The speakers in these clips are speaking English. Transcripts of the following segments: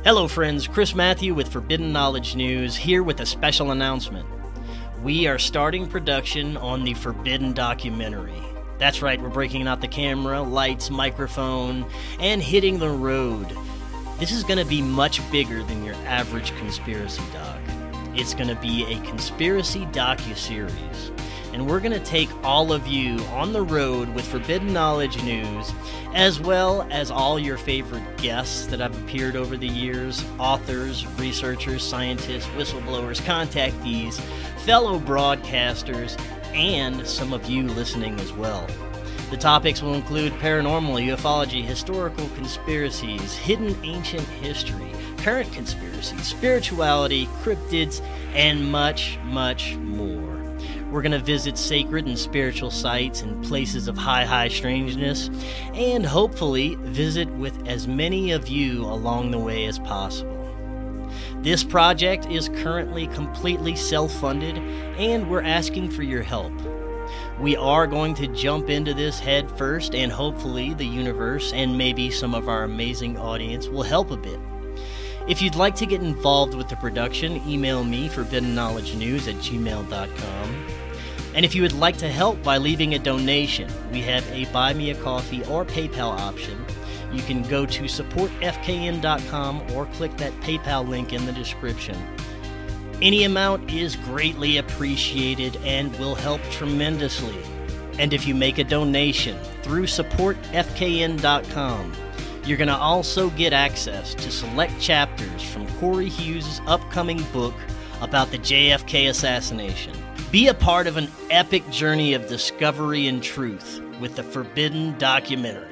Hello friends, Chris Matthew with Forbidden Knowledge News, here with a special announcement. We are starting production on the Forbidden documentary. That's right, we're breaking out the camera, lights, microphone, and hitting the road. This is going to be much bigger than your average conspiracy doc. It's going to be a conspiracy docuseries. And we're going to take all of you on the road with Forbidden Knowledge News, as well as all your favorite guests that have appeared over the years, authors, researchers, scientists, whistleblowers, contactees, fellow broadcasters, and some of you listening as well. The topics will include paranormal, ufology, historical conspiracies, hidden ancient history, current conspiracies, spirituality, cryptids, and much, much more. We're going to visit sacred and spiritual sites and places of high strangeness, and hopefully visit with as many of you along the way as possible. This project is currently completely self-funded, and we're asking for your help. We are going to jump into this head first, and hopefully the universe and maybe some of our amazing audience will help a bit. If you'd like to get involved with the production, email me, forbiddenknowledgenews@gmail.com. And if you would like to help by leaving a donation, we have a Buy Me a Coffee or PayPal option. You can go to supportfkn.com or click that PayPal link in the description. Any amount is greatly appreciated and will help tremendously. And if you make a donation through supportfkn.com, you're going to also get access to select chapters from Corey Hughes' upcoming book about the JFK assassination. Be a part of an epic journey of discovery and truth with the Forbidden documentary.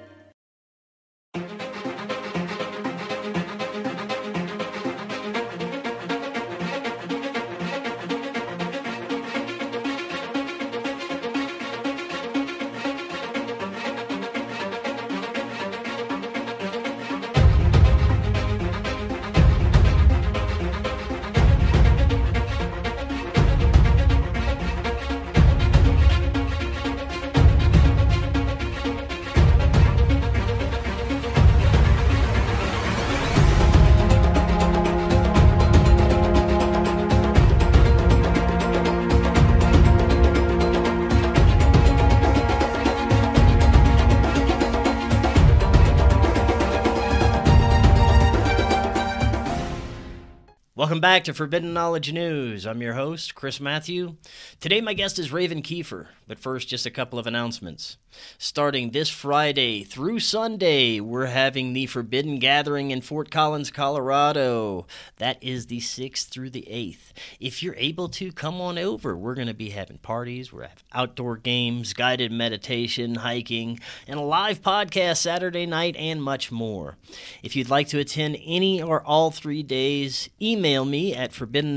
Welcome back to Forbidden Knowledge News. I'm your host, Chris Matthew. Today my guest is Raven Kiefer, but first just a couple of announcements. Starting this Friday through Sunday, we're having the Forbidden Gathering in Fort Collins, Colorado. That is the 6th through the 8th. If you're able to, come on over. We're going to be having parties, we're having outdoor games, guided meditation, hiking, and a live podcast Saturday night, and much more. If you'd like to attend any or all 3 days, email me at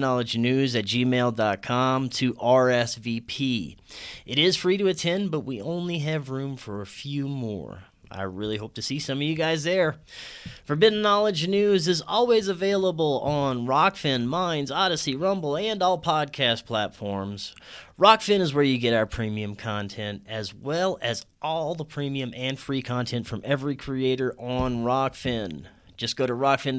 forbiddenknowledgenews@gmail.com to RSVP. It is free to attend, but we only have room for a few more. I really hope to see some of you guys there. Forbidden Knowledge News is always available on Rockfin, Minds, Odyssey, Rumble, and all podcast platforms. Rockfin is where you get our premium content, as well as all the premium and free content from every creator on Rockfin. Just go to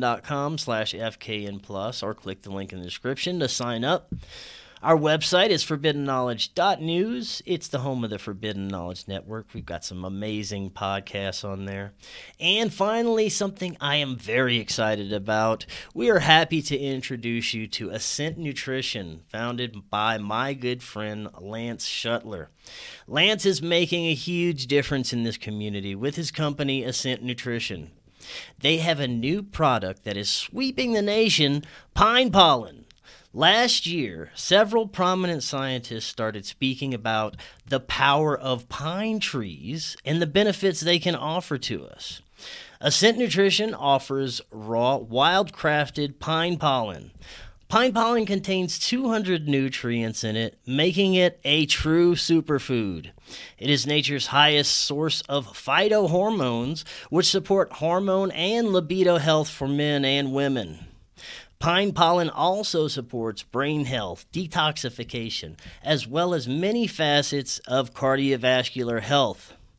rockfin.com/FKN+, or click the link in the description to sign up. Our website is forbiddenknowledge.news. It's the home of the Forbidden Knowledge Network. We've got some amazing podcasts on there. And finally, something I am very excited about. We are happy to introduce you to Ascent Nutrition, founded by my good friend Lance Shuttler. Lance is making a huge difference in this community with his company, Ascent Nutrition. They have a new product that is sweeping the nation, pine pollen. Last year, several prominent scientists started speaking about the power of pine trees and the benefits they can offer to us. Ascent Nutrition offers raw, wild-crafted pine pollen. Pine pollen contains 200 nutrients in it, making it a true superfood. It is nature's highest source of phytohormones, which support hormone and libido health for men and women. Pine pollen also supports brain health, detoxification, as well as many facets of cardiovascular health.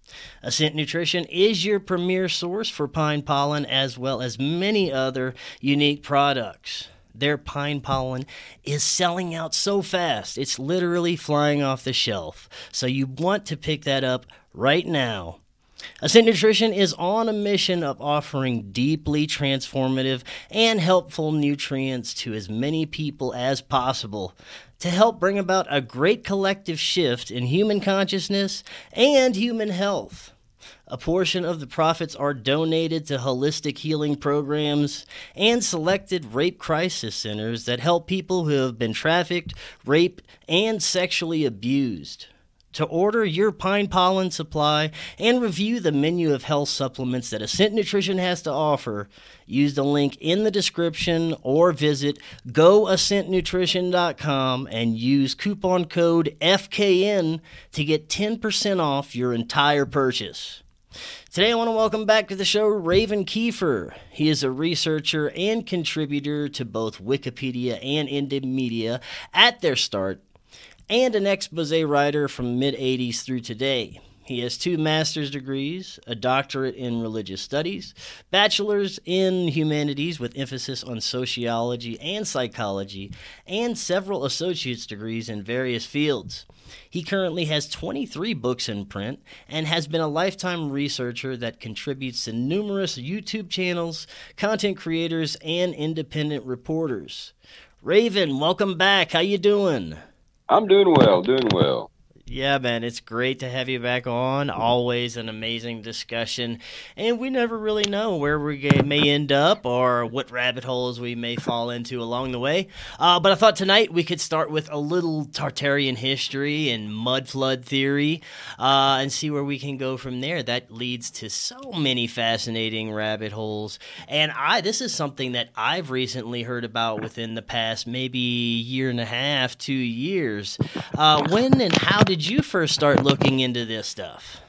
Ascent Nutrition is your premier source for pine pollen as well as many other unique products. Their pine pollen is selling out so fast, it's literally flying off the shelf. So you want to pick that up right now. Ascent Nutrition is on a mission of offering deeply transformative and helpful nutrients to as many people as possible to help bring about a great collective shift in human consciousness and human health. A portion of the profits are donated to holistic healing programs and selected rape crisis centers that help people who have been trafficked, raped, and sexually abused. To order your pine pollen supply and review the menu of health supplements that Ascent Nutrition has to offer, use the link in the description or visit goascentnutrition.com and use coupon code FKN to get 10% off your entire purchase. Today I want to welcome back to the show Raven Kiefer. He is a researcher and contributor to both Wikipedia and Indymedia at their start, and an expose writer from mid-'80s through today. He has 2 master's degrees, a doctorate in religious studies, bachelor's in humanities with emphasis on sociology and psychology, and several associate's degrees in various fields. He currently has 23 books in print and has been a lifetime researcher that contributes to numerous YouTube channels, content creators, and independent reporters. Raven, welcome back. How you doing? I'm doing well. Yeah, man, it's great to have you back on. Always an amazing discussion. And we never really know where we may end up or what rabbit holes we may fall into along the way. But I thought tonight we could start with a little Tartarian history and mud flood theory and see where we can go from there. That leads to so many fascinating rabbit holes. And this is something that I've recently heard about within the past maybe year and a half, 2 years. When and how did you first start looking into this stuff?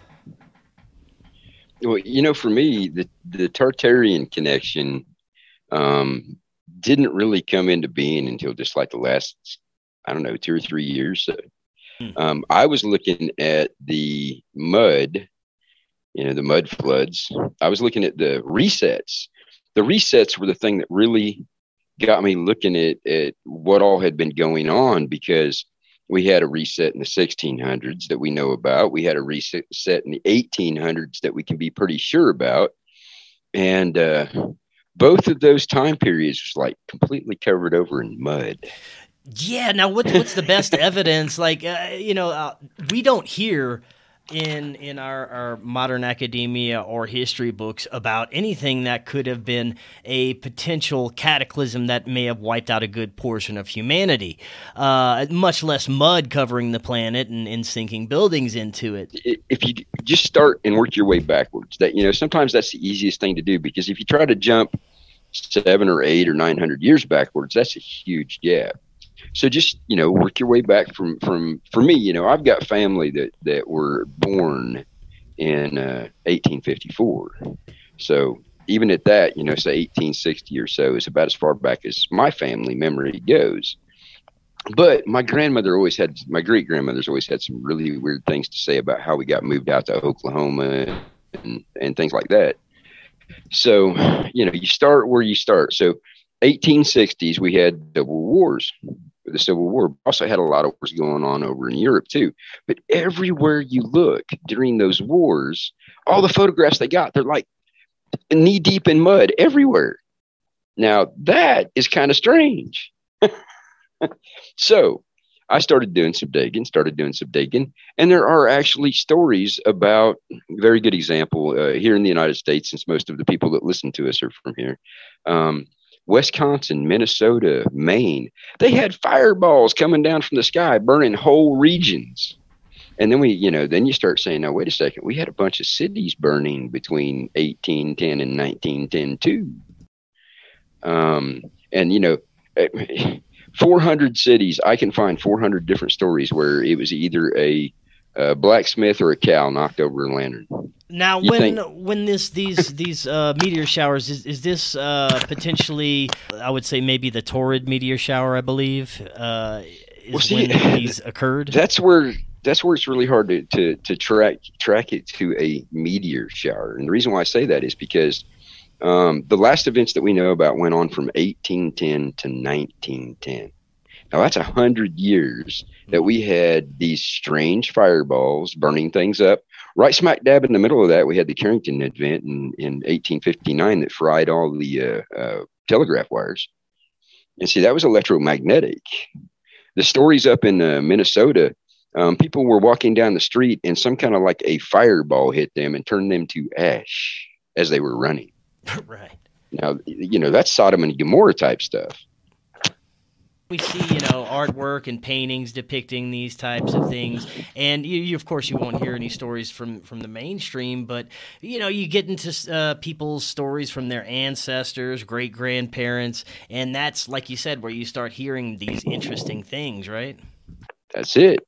Well, for me, the Tartarian connection didn't really come into being until just like the last, 2 or 3 years. I was looking at the mud, the mud floods. I was looking at the resets. The resets were the thing that really got me looking at what all had been going on, because we had a reset in the 1600s that we know about. We had a reset in the 1800s that we can be pretty sure about. And both of those time periods was like completely covered over in mud. Yeah. Now, what's the best evidence? Like, we don't hear in our modern academia or history books about anything that could have been a potential cataclysm that may have wiped out a good portion of humanity, much less mud covering the planet and sinking buildings into it. If you just start and work your way backwards, that sometimes that's the easiest thing to do, because if you try to jump 700 or 800 or 900 years backwards, that's a huge gap. So just, work your way back from for me, I've got family that were born in 1854. So even at that, say 1860 or so is about as far back as my family memory goes. But my great grandmother's always had some really weird things to say about how we got moved out to Oklahoma and things like that. So, you start where you start. So 1860s, we had double wars. The Civil War also had a lot of wars going on over in Europe too. But everywhere you look during those wars, all the photographs they got, they're like knee deep in mud everywhere. Now that is kind of strange. So I started doing some digging, and there are actually stories about, very good example here in the United States, since most of the people that listen to us are from here. Wisconsin, Minnesota, Maine, they had fireballs coming down from the sky, burning whole regions. And then then you start saying, now, wait a second, we had a bunch of cities burning between 1810 and 1910 too. 400 cities, I can find 400 different stories where it was either a blacksmith or a cow knocked over a lantern. Now, when these meteor showers, is this potentially, I would say maybe the Taurid meteor shower, I believe, when these occurred? That's where that's where it's really hard to track it to a meteor shower. And the reason why I say that is because the last events that we know about went on from 1810 to 1910. Now that's 100 years that we had these strange fireballs burning things up. Right smack dab in the middle of that, we had the Carrington event in 1859 that fried all the telegraph wires. And see, that was electromagnetic. The stories up in Minnesota, people were walking down the street and some kind of like a fireball hit them and turned them to ash as they were running. Right. Now, that's Sodom and Gomorrah type stuff. We see, artwork and paintings depicting these types of things, and you of course, you won't hear any stories from the mainstream, but you get into people's stories from their ancestors, great grandparents, and that's, like you said, where you start hearing these interesting things, right? That's it.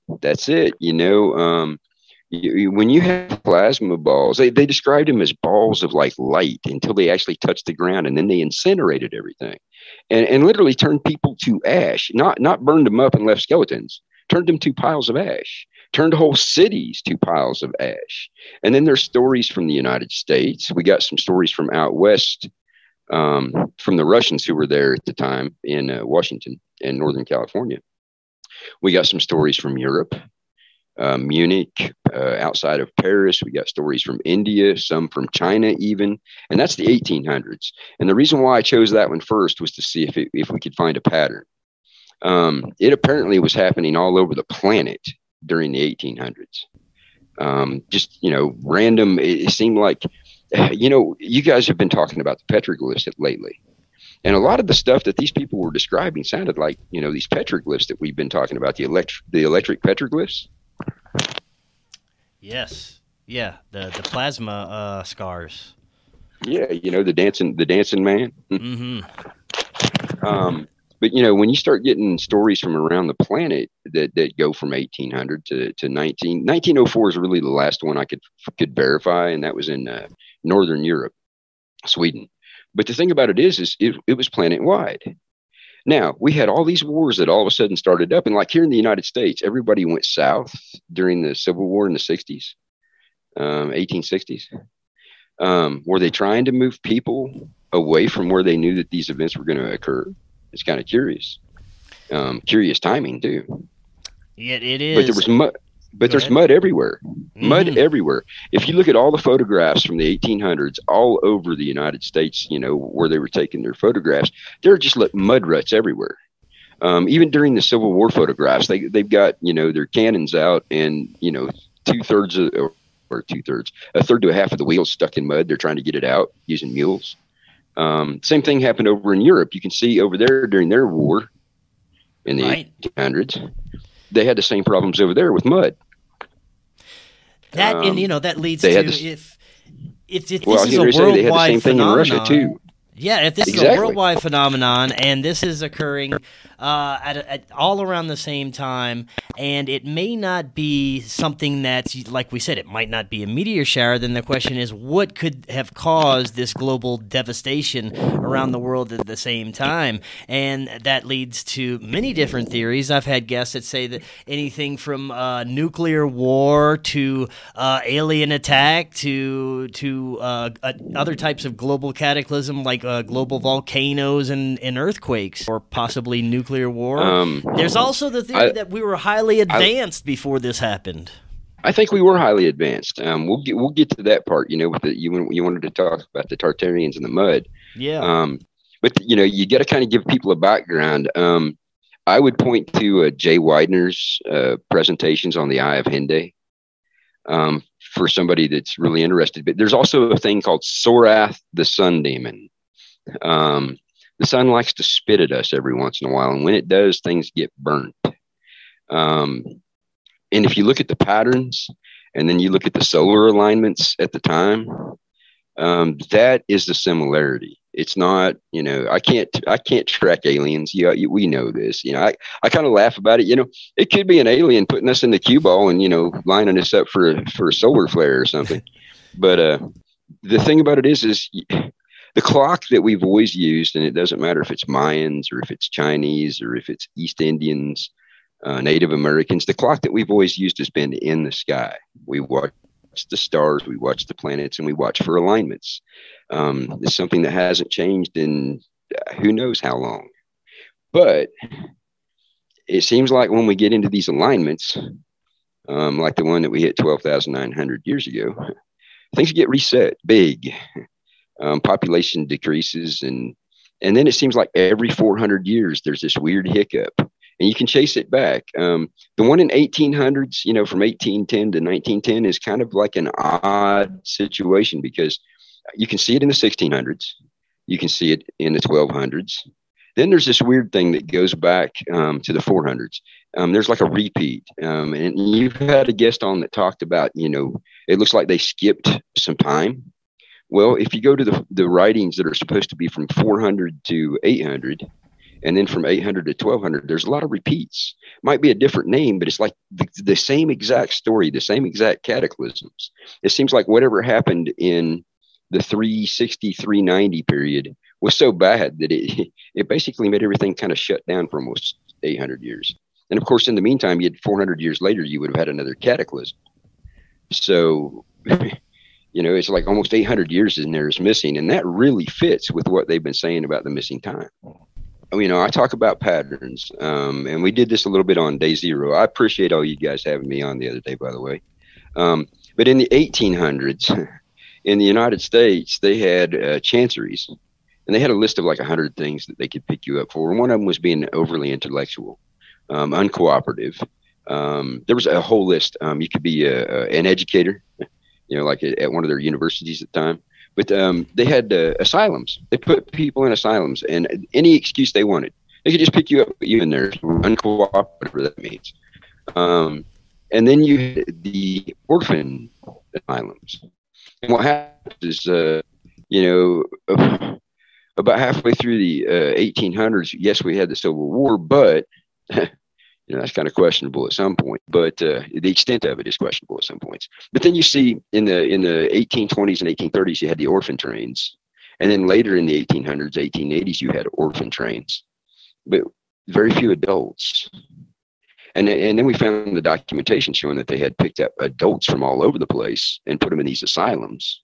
When you have plasma balls, they described them as balls of like light until they actually touched the ground, and then they incinerated everything, and literally turned people to ash. Not burned them up and left skeletons. Turned them to piles of ash. Turned whole cities to piles of ash. And then there's stories from the United States. We got some stories from out west, from the Russians who were there at the time in Washington and Northern California. We got some stories from Europe. Munich, outside of Paris. We got stories from India, some from China even, and that's the 1800s. And the reason why I chose that one first was to see if we could find a pattern. It apparently was happening all over the planet during the 1800s. Just, random. It seemed like, you guys have been talking about the petroglyphs lately. And a lot of the stuff that these people were describing sounded like, these petroglyphs that we've been talking about, the electric petroglyphs. Yes. Yeah. The plasma scars. Yeah. The dancing man. Mm-hmm. But when you start getting stories from around the planet that go from 1800 to 1904 is really the last one I could verify. And that was in Northern Europe, Sweden. But the thing about it is it was planet wide. Now, we had all these wars that all of a sudden started up. And like here in the United States, everybody went south during the Civil War in the 60s, 1860s. Were they trying to move people away from where they knew that these events were going to occur? It's kind of curious. Curious timing, too. Yeah, it is. But there was mud. But there's mud everywhere. Mud everywhere. If you look at all the photographs from the 1800s all over the United States, where they were taking their photographs, there are just like mud ruts everywhere. Even during the Civil War photographs, they've got, their cannons out and, a third to a half of the wheels stuck in mud. They're trying to get it out using mules. Same thing happened over in Europe. You can see over there during their war in the 1800s. They had the same problems over there with mud. That that leads to if this is a worldwide they had the same thing phenomenon, in Russia too. Yeah, if this is a worldwide phenomenon and this is occurring at all around the same time, and it may not be something that's, like we said, it might not be a meteor shower, then the question is, what could have caused this global devastation around the world at the same time? And that leads to many different theories. I've had guests that say that anything from nuclear war to alien attack to other types of global cataclysm like global volcanoes and earthquakes, or possibly nuclear war. There's also the theory that we were highly advanced before this happened. I think we were highly advanced. We'll get to that part. With you wanted to talk about the Tartarians and the mud. Yeah. But you got to kind of give people a background. I would point to Jay Widener's presentations on the Eye of Henday for somebody that's really interested. But there's also a thing called Sorath, the sun demon. The sun likes to spit at us every once in a while, and when it does, things get burnt. And if you look at the patterns, and then you look at the solar alignments at the time, that is the similarity. It's not, I can't track aliens. Yeah, we know this. I kind of laugh about it. It could be an alien putting us in the cue ball and lining us up for a solar flare or something. But the thing about it is the clock that we've always used, and it doesn't matter if it's Mayans or if it's Chinese or if it's East Indians, Native Americans. The clock that we've always used has been in the sky. We watch the stars, we watch the planets, and we watch for alignments. It's something that hasn't changed in who knows how long. But it seems like when we get into these alignments, like the one that we hit 12,900 years ago, things get reset big. Population decreases, and then it seems like every 400 years there's this weird hiccup, and you can chase it back. The one in 1800s, from 1810 to 1910 is kind of like an odd situation because you can see it in the 1600s, you can see it in the 1200s. Then there's this weird thing that goes back to the 400s. There's like a repeat. And you've had a guest on that talked about, it looks like they skipped some time. Well, if you go to the writings that are supposed to be from 400 to 800, and then from 800 to 1200, there's a lot of repeats. Might be a different name, but it's like the same exact story, the same exact cataclysms. It seems like whatever happened in the 360, 390 period was so bad that it basically made everything kind of shut down for almost 800 years. And of course, in the meantime, you had 400 years later, you would have had another cataclysm. So, it's like almost 800 years in there is missing. And that really fits with what they've been saying about the missing time. I talk about patterns, and we did this a little bit on day zero. I appreciate all you guys having me on the other day, by the way. But in the 1800s, in the United States, they had chanceries. And they had a list of like 100 things that they could pick you up for. And one of them was being overly intellectual, uncooperative. There was a whole list. You could be an educator, like at one of their universities at the time. But they had asylums. They put people in asylums, and any excuse they wanted. They could just pick you up, put you in there, uncooperative, whatever that means. And then you had the orphan asylums. And what happens is, about halfway through the 1800s, yes, we had the Civil War, but that's kind of questionable at some point. But the extent of it is questionable at some points. But then you see in the 1820s and 1830s, you had the orphan trains, and then later in the 1800s, 1880s, you had orphan trains, but very few adults. And then we found the documentation showing that they had picked up adults from all over the place and put them in these asylums.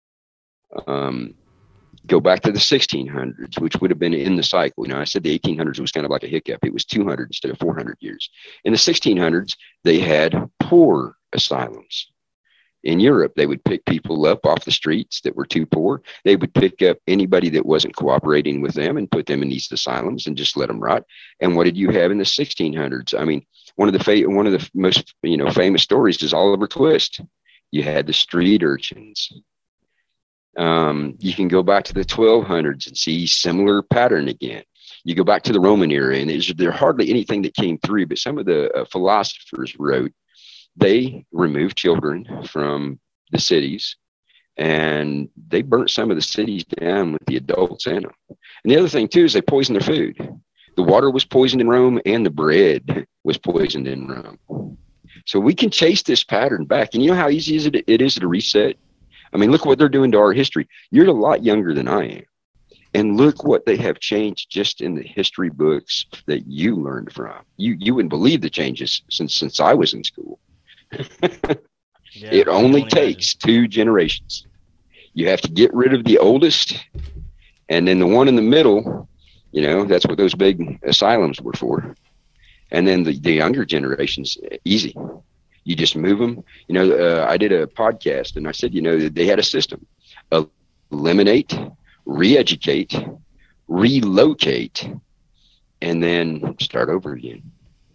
Go back to the 1600s, which would have been in the cycle. I said the 1800s was kind of like a hiccup. It was 200 instead of 400 years. In the 1600s, they had poor asylums. In Europe, they would pick people up off the streets that were too poor. They would pick up anybody that wasn't cooperating with them and put them in these asylums and just let them rot. And what did you have in the 1600s? I mean, one of the most famous stories is Oliver Twist. You had the street urchins. You can go back to the 1200s and see similar pattern again. You go back to the Roman era, and there's hardly anything that came through, but some of the philosophers wrote, they removed children from the cities, and they burnt some of the cities down with the adults in them. And the other thing, too, is they poisoned their food. The water was poisoned in Rome, and the bread was poisoned in Rome. So we can chase this pattern back. And you know how easy it is to reset? I mean, look what they're doing to our history. You're a lot younger than I am. And look what they have changed just in the history books that you learned from. You wouldn't believe the changes since I was in school. It only takes 2 generations. You have to get rid of the oldest, and then the one in the middle, that's what those big asylums were for. And then the younger generations, easy. You just move them. I did a podcast and I said, they had a system: eliminate, re-educate, relocate, and then start over again.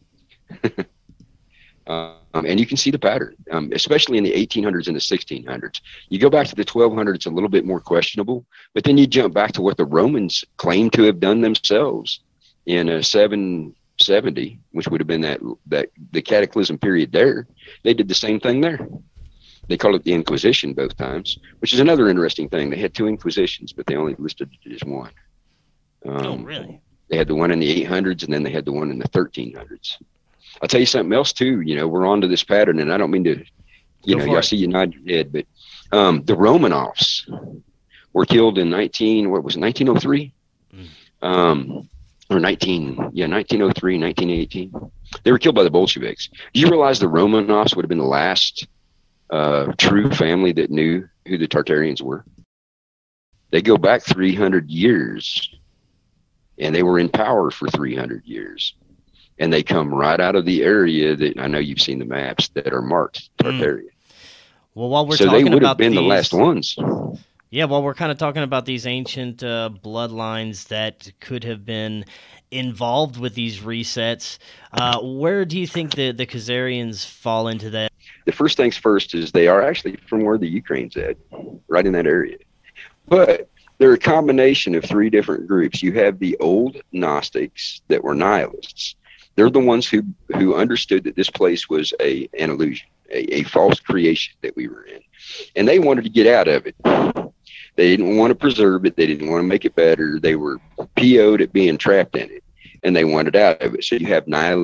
And you can see the pattern, especially in the 1800s and the 1600s. You go back to the 1200s, it's a little bit more questionable, but then you jump back to what the Romans claimed to have done themselves in 770, which would have been that the cataclysm period there. They did the same thing there. They called it the Inquisition both times, which is another interesting thing. They had 2 Inquisitions, but they only listed it as one. Oh, really? They had the one in the 800s, and then they had the one in the 1300s. I'll tell you something else too. We're onto this pattern, and I don't mean to, I see you nod your head, but the Romanovs were killed in 1903. or 1903, 1918. They were killed by the Bolsheviks. Do you realize the Romanovs would have been the last true family that knew who the Tartarians were? They go back 300 years, and they were in power for 300 years. And they come right out of the area that, I know you've seen the maps, that are marked Tartaria. Well, while we're so talking they would about have been the last ones. Yeah, well, we're kind of talking about these ancient bloodlines that could have been involved with these resets. Where do you think the Khazarians fall into that? The first things first is they are actually from where the Ukraine's at, right in that area. But they're a combination of three different groups. You have the old Gnostics that were nihilists. They're the ones who understood that this place was an illusion, a false creation that we were in. And they wanted to get out of it. They didn't want to preserve it. They didn't want to make it better. They were PO'd at being trapped in it, and they wanted out of it. So you have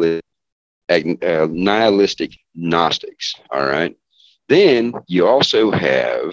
nihilistic Gnostics. All right. Then you also have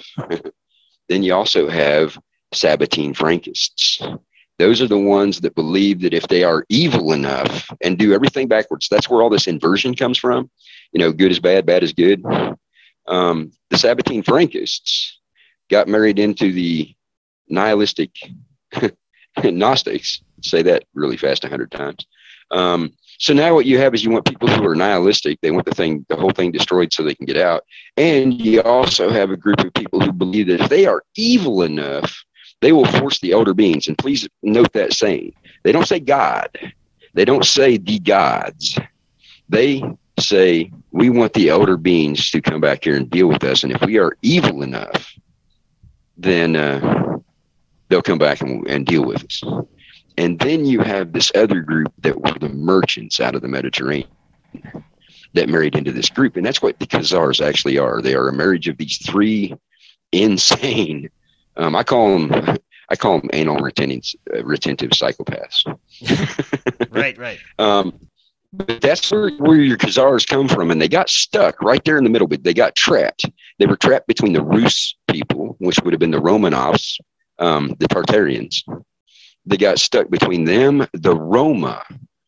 Sabbatine Frankists. Those are the ones that believe that if they are evil enough and do everything backwards, that's where all this inversion comes from. Good is bad, bad is good. The Sabbatine Frankists got married into the nihilistic Gnostics. Say that really fast 100 times. So now what you have is you want people who are nihilistic. They want the whole thing destroyed so they can get out. And you also have a group of people who believe that if they are evil enough, they will force the elder beings. And please note that saying. They don't say God. They don't say the gods. They say, we want the elder beings to come back here and deal with us. And if we are evil enough, then they'll come back and deal with us. And then you have this other group that were the merchants out of the Mediterranean that married into this group. And that's what the Khazars actually are. They are a marriage of these three insane, I call them anal retentive psychopaths. Right. But that's where your Khazars come from. And they got stuck right there in the middle, but they got trapped. They were trapped between the Rus people, which would have been the Romanovs, the Tartarians. They got stuck between them, the Roma,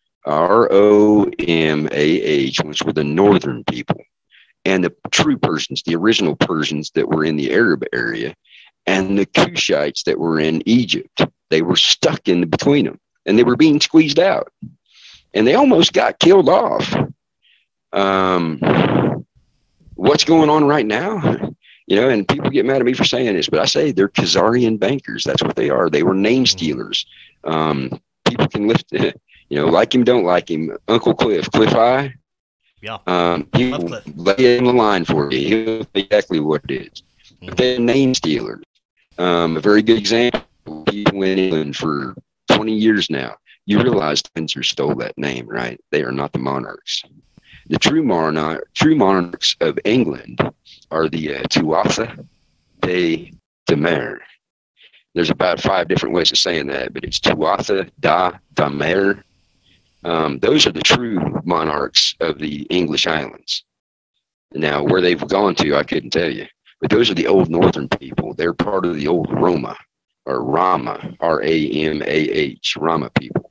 Romah, which were the northern people, and the true Persians, the original Persians that were in the Arab area, and the Cushites that were in Egypt. They were stuck in between them, and they were being squeezed out, and they almost got killed off. What's going on right now? And people get mad at me for saying this, but I say they're Khazarian bankers. That's what they are. They were name stealers. People can lift, like him, don't like him. Uncle Cliff I. Yeah. He will lay it in the line for you. He'll know exactly what it is. But they're name stealers. A very good example. People in England for 20 years now. You realize Windsor stole that name, right? They are not the monarchs. The true monarchs of England are the Tuatha de Damer. There's about 5 different ways of saying that, but it's Tuatha da Damer. Those are the true monarchs of the English islands. Now, where they've gone to, I couldn't tell you. But those are the old northern people. They're part of the old Roma, or Rama, Ramah, Rama people.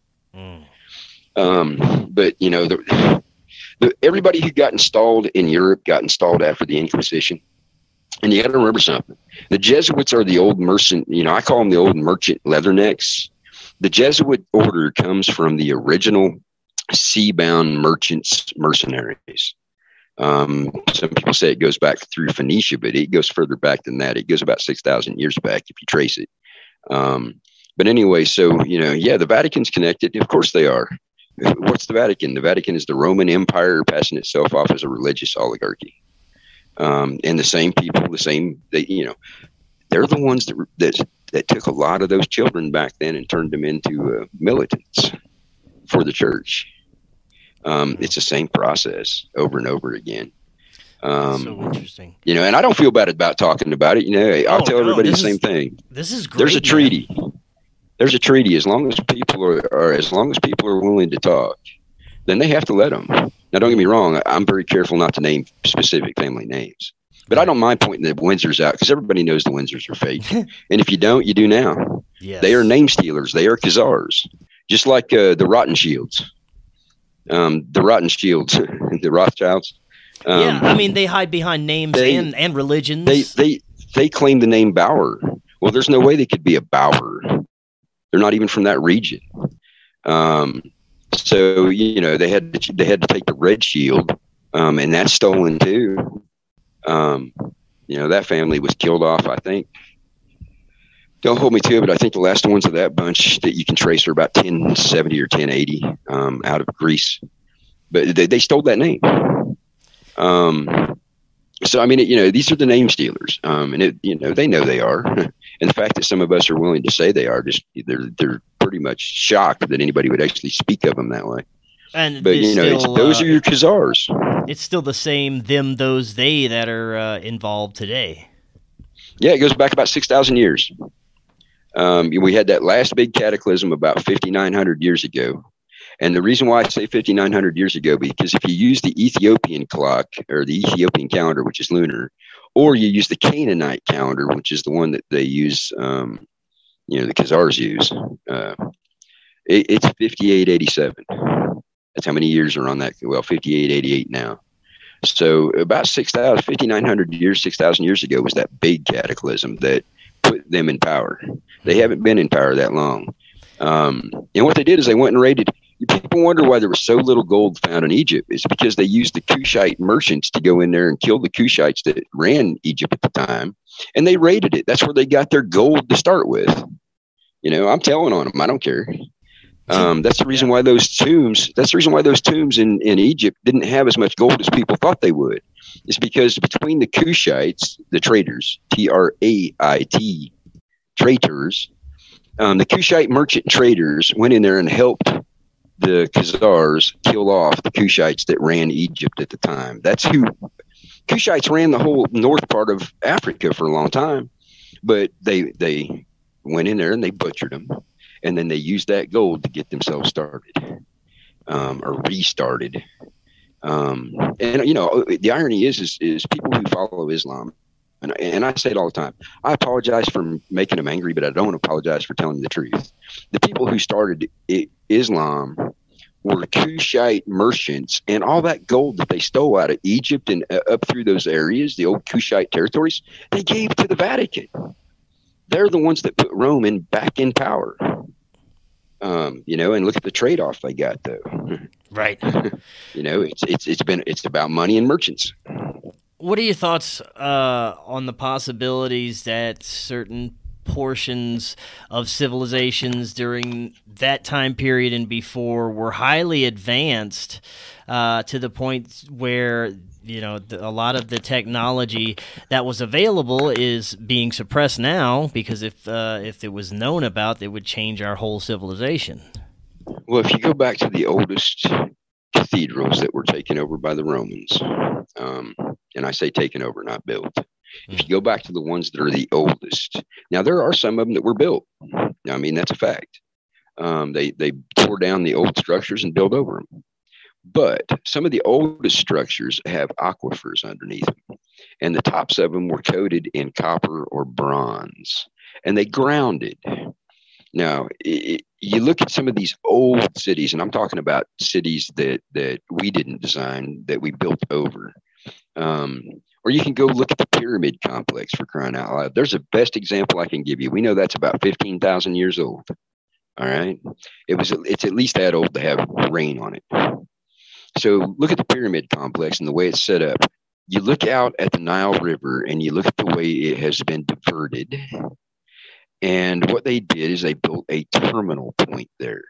But, everybody who got installed in Europe got installed after the Inquisition. And you got to remember something. The Jesuits are the old merchant, I call them the old merchant leathernecks. The Jesuit order comes from the original sea-bound mercenaries. Some people say it goes back through Phoenicia, but it goes further back than that. It goes about 6,000 years back if you trace it. But anyway, so, the Vatican's connected. Of course they are. What's the Vatican? The Vatican is the Roman Empire passing itself off as a religious oligarchy. And the same people, they're the ones that took a lot of those children back then and turned them into militants for the church. It's the same process over and over again. So interesting. And I don't feel bad about talking about it. I'll tell everybody the same thing. This is great. There's a treaty. There's a treaty. As long as people are willing to talk, then they have to let them. Now, don't get me wrong. I'm very careful not to name specific family names, but I don't mind pointing the Windsors out because everybody knows the Windsors are fake. And if you don't, you do now. Yes. They are name stealers. They are Khazars. just like the Rotten Shields, the Rothschilds. Yeah, I mean, they hide behind names and religions. They claim the name Bauer. Well, there's no way they could be a Bauer. They're not even from that region. So they had to take the Red Shield, and that's stolen too. That family was killed off, I think. Don't hold me to it, but I think the last ones of that bunch that you can trace are about 1070 or 1080 out of Greece. But they stole that name. So I mean, these are the name stealers, and they know they are, and the fact that some of us are willing to say they are, just they're pretty much shocked that anybody would actually speak of them that way. But those are your Khazars. It's still the same them, those, they that are involved today. Yeah, it goes back about 6,000 years. We had that last big cataclysm about 5,900 years ago. And the reason why I say 5,900 years ago, because if you use the Ethiopian clock or the Ethiopian calendar, which is lunar, or you use the Canaanite calendar, which is the one that they use, the Khazars use, it's 5887. That's how many years are on that. Well, 5888 now. So about 5,900 years, 6,000 years ago was that big cataclysm that put them in power. They haven't been in power that long. And what they did is they went and raided. People wonder why there was so little gold found in Egypt. It's because they used the Kushite merchants to go in there and kill the Kushites that ran Egypt at the time, and they raided it. That's where they got their gold to start with. I'm telling on them. I don't care. That's the reason why those tombs. That's the reason why those tombs in Egypt didn't have as much gold as people thought they would. It's because between the Kushites, the traders, Trait, traitors, the Kushite merchant traders went in there and helped the Khazars kill off the Kushites that ran Egypt at the time. That's who Kushites ran the whole north part of Africa for a long time, but they went in there and they butchered them, and then they used that gold to get themselves started or restarted. And the irony is people who follow Islam, and I say it all the time, I apologize for making them angry, but I don't apologize for telling you the truth. The people who started Islam were Kushite merchants, and all that gold that they stole out of Egypt and up through those areas, the old Kushite territories, they gave to the Vatican. They're the ones that put Rome back in power. And look at the trade-off they got, though. Right. It's about money and merchants. What are your thoughts on the possibilities that certain portions of civilizations during that time period and before were highly advanced to the point where a lot of the technology that was available is being suppressed now, because if it was known about, it would change our whole civilization? Well, if you go back to the oldest cathedrals that were taken over by the Romans, and I say taken over, not built. If you go back to the ones that are the oldest, now there are some of them that were built. I mean, that's a fact. They tore down the old structures and built over them. But some of the oldest structures have aquifers underneath them, and the tops of them were coated in copper or bronze, and they grounded. Now, you look at some of these old cities, and I'm talking about cities that we didn't design, that we built over. Or you can go look at the pyramid complex, for crying out loud. There's a best example I can give you. We know that's about 15,000 years old. All right. It's at least that old to have rain on it. So look at the pyramid complex and the way it's set up. You look out at the Nile River and you look at the way it has been diverted. And what they did is they built a terminal point there.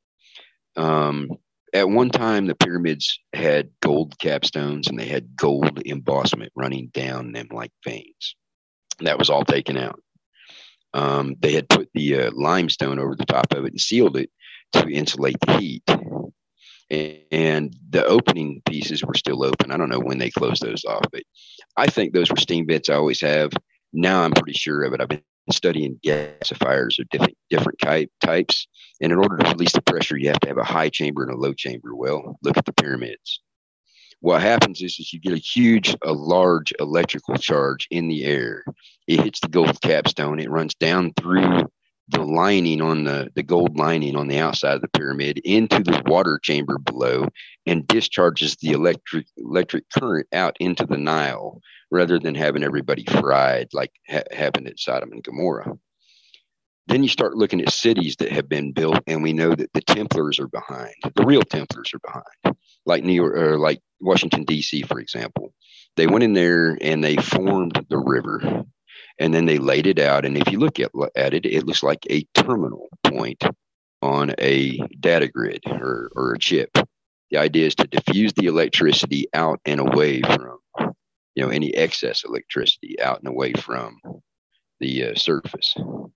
At one time, the pyramids had gold capstones and they had gold embossment running down them like veins. That was all taken out. They had put the limestone over the top of it and sealed it to insulate the heat. And the opening pieces were still open. I don't know when they closed those off, but I think those were steam vents. I always have. Now I'm pretty sure of it. I've been studying gasifiers of different types. And in order to release the pressure, you have to have a high chamber and a low chamber. Well, look at the pyramids. What happens is you get a large electrical charge in the air. It hits the gold capstone. It runs down through the lining on the gold lining on the outside of the pyramid into the water chamber below and discharges the electric current out into the Nile rather than having everybody fried like happened at Sodom and Gomorrah. Then you start looking at cities that have been built, and we know that the Templars are behind. The real Templars are behind, like New York or like Washington D.C., for example. They went in there and they formed the river, and then they laid it out. And if you look at it, it looks like a terminal point on a data grid or a chip. The idea is to diffuse the electricity out and away from, any excess electricity out and away from the surface.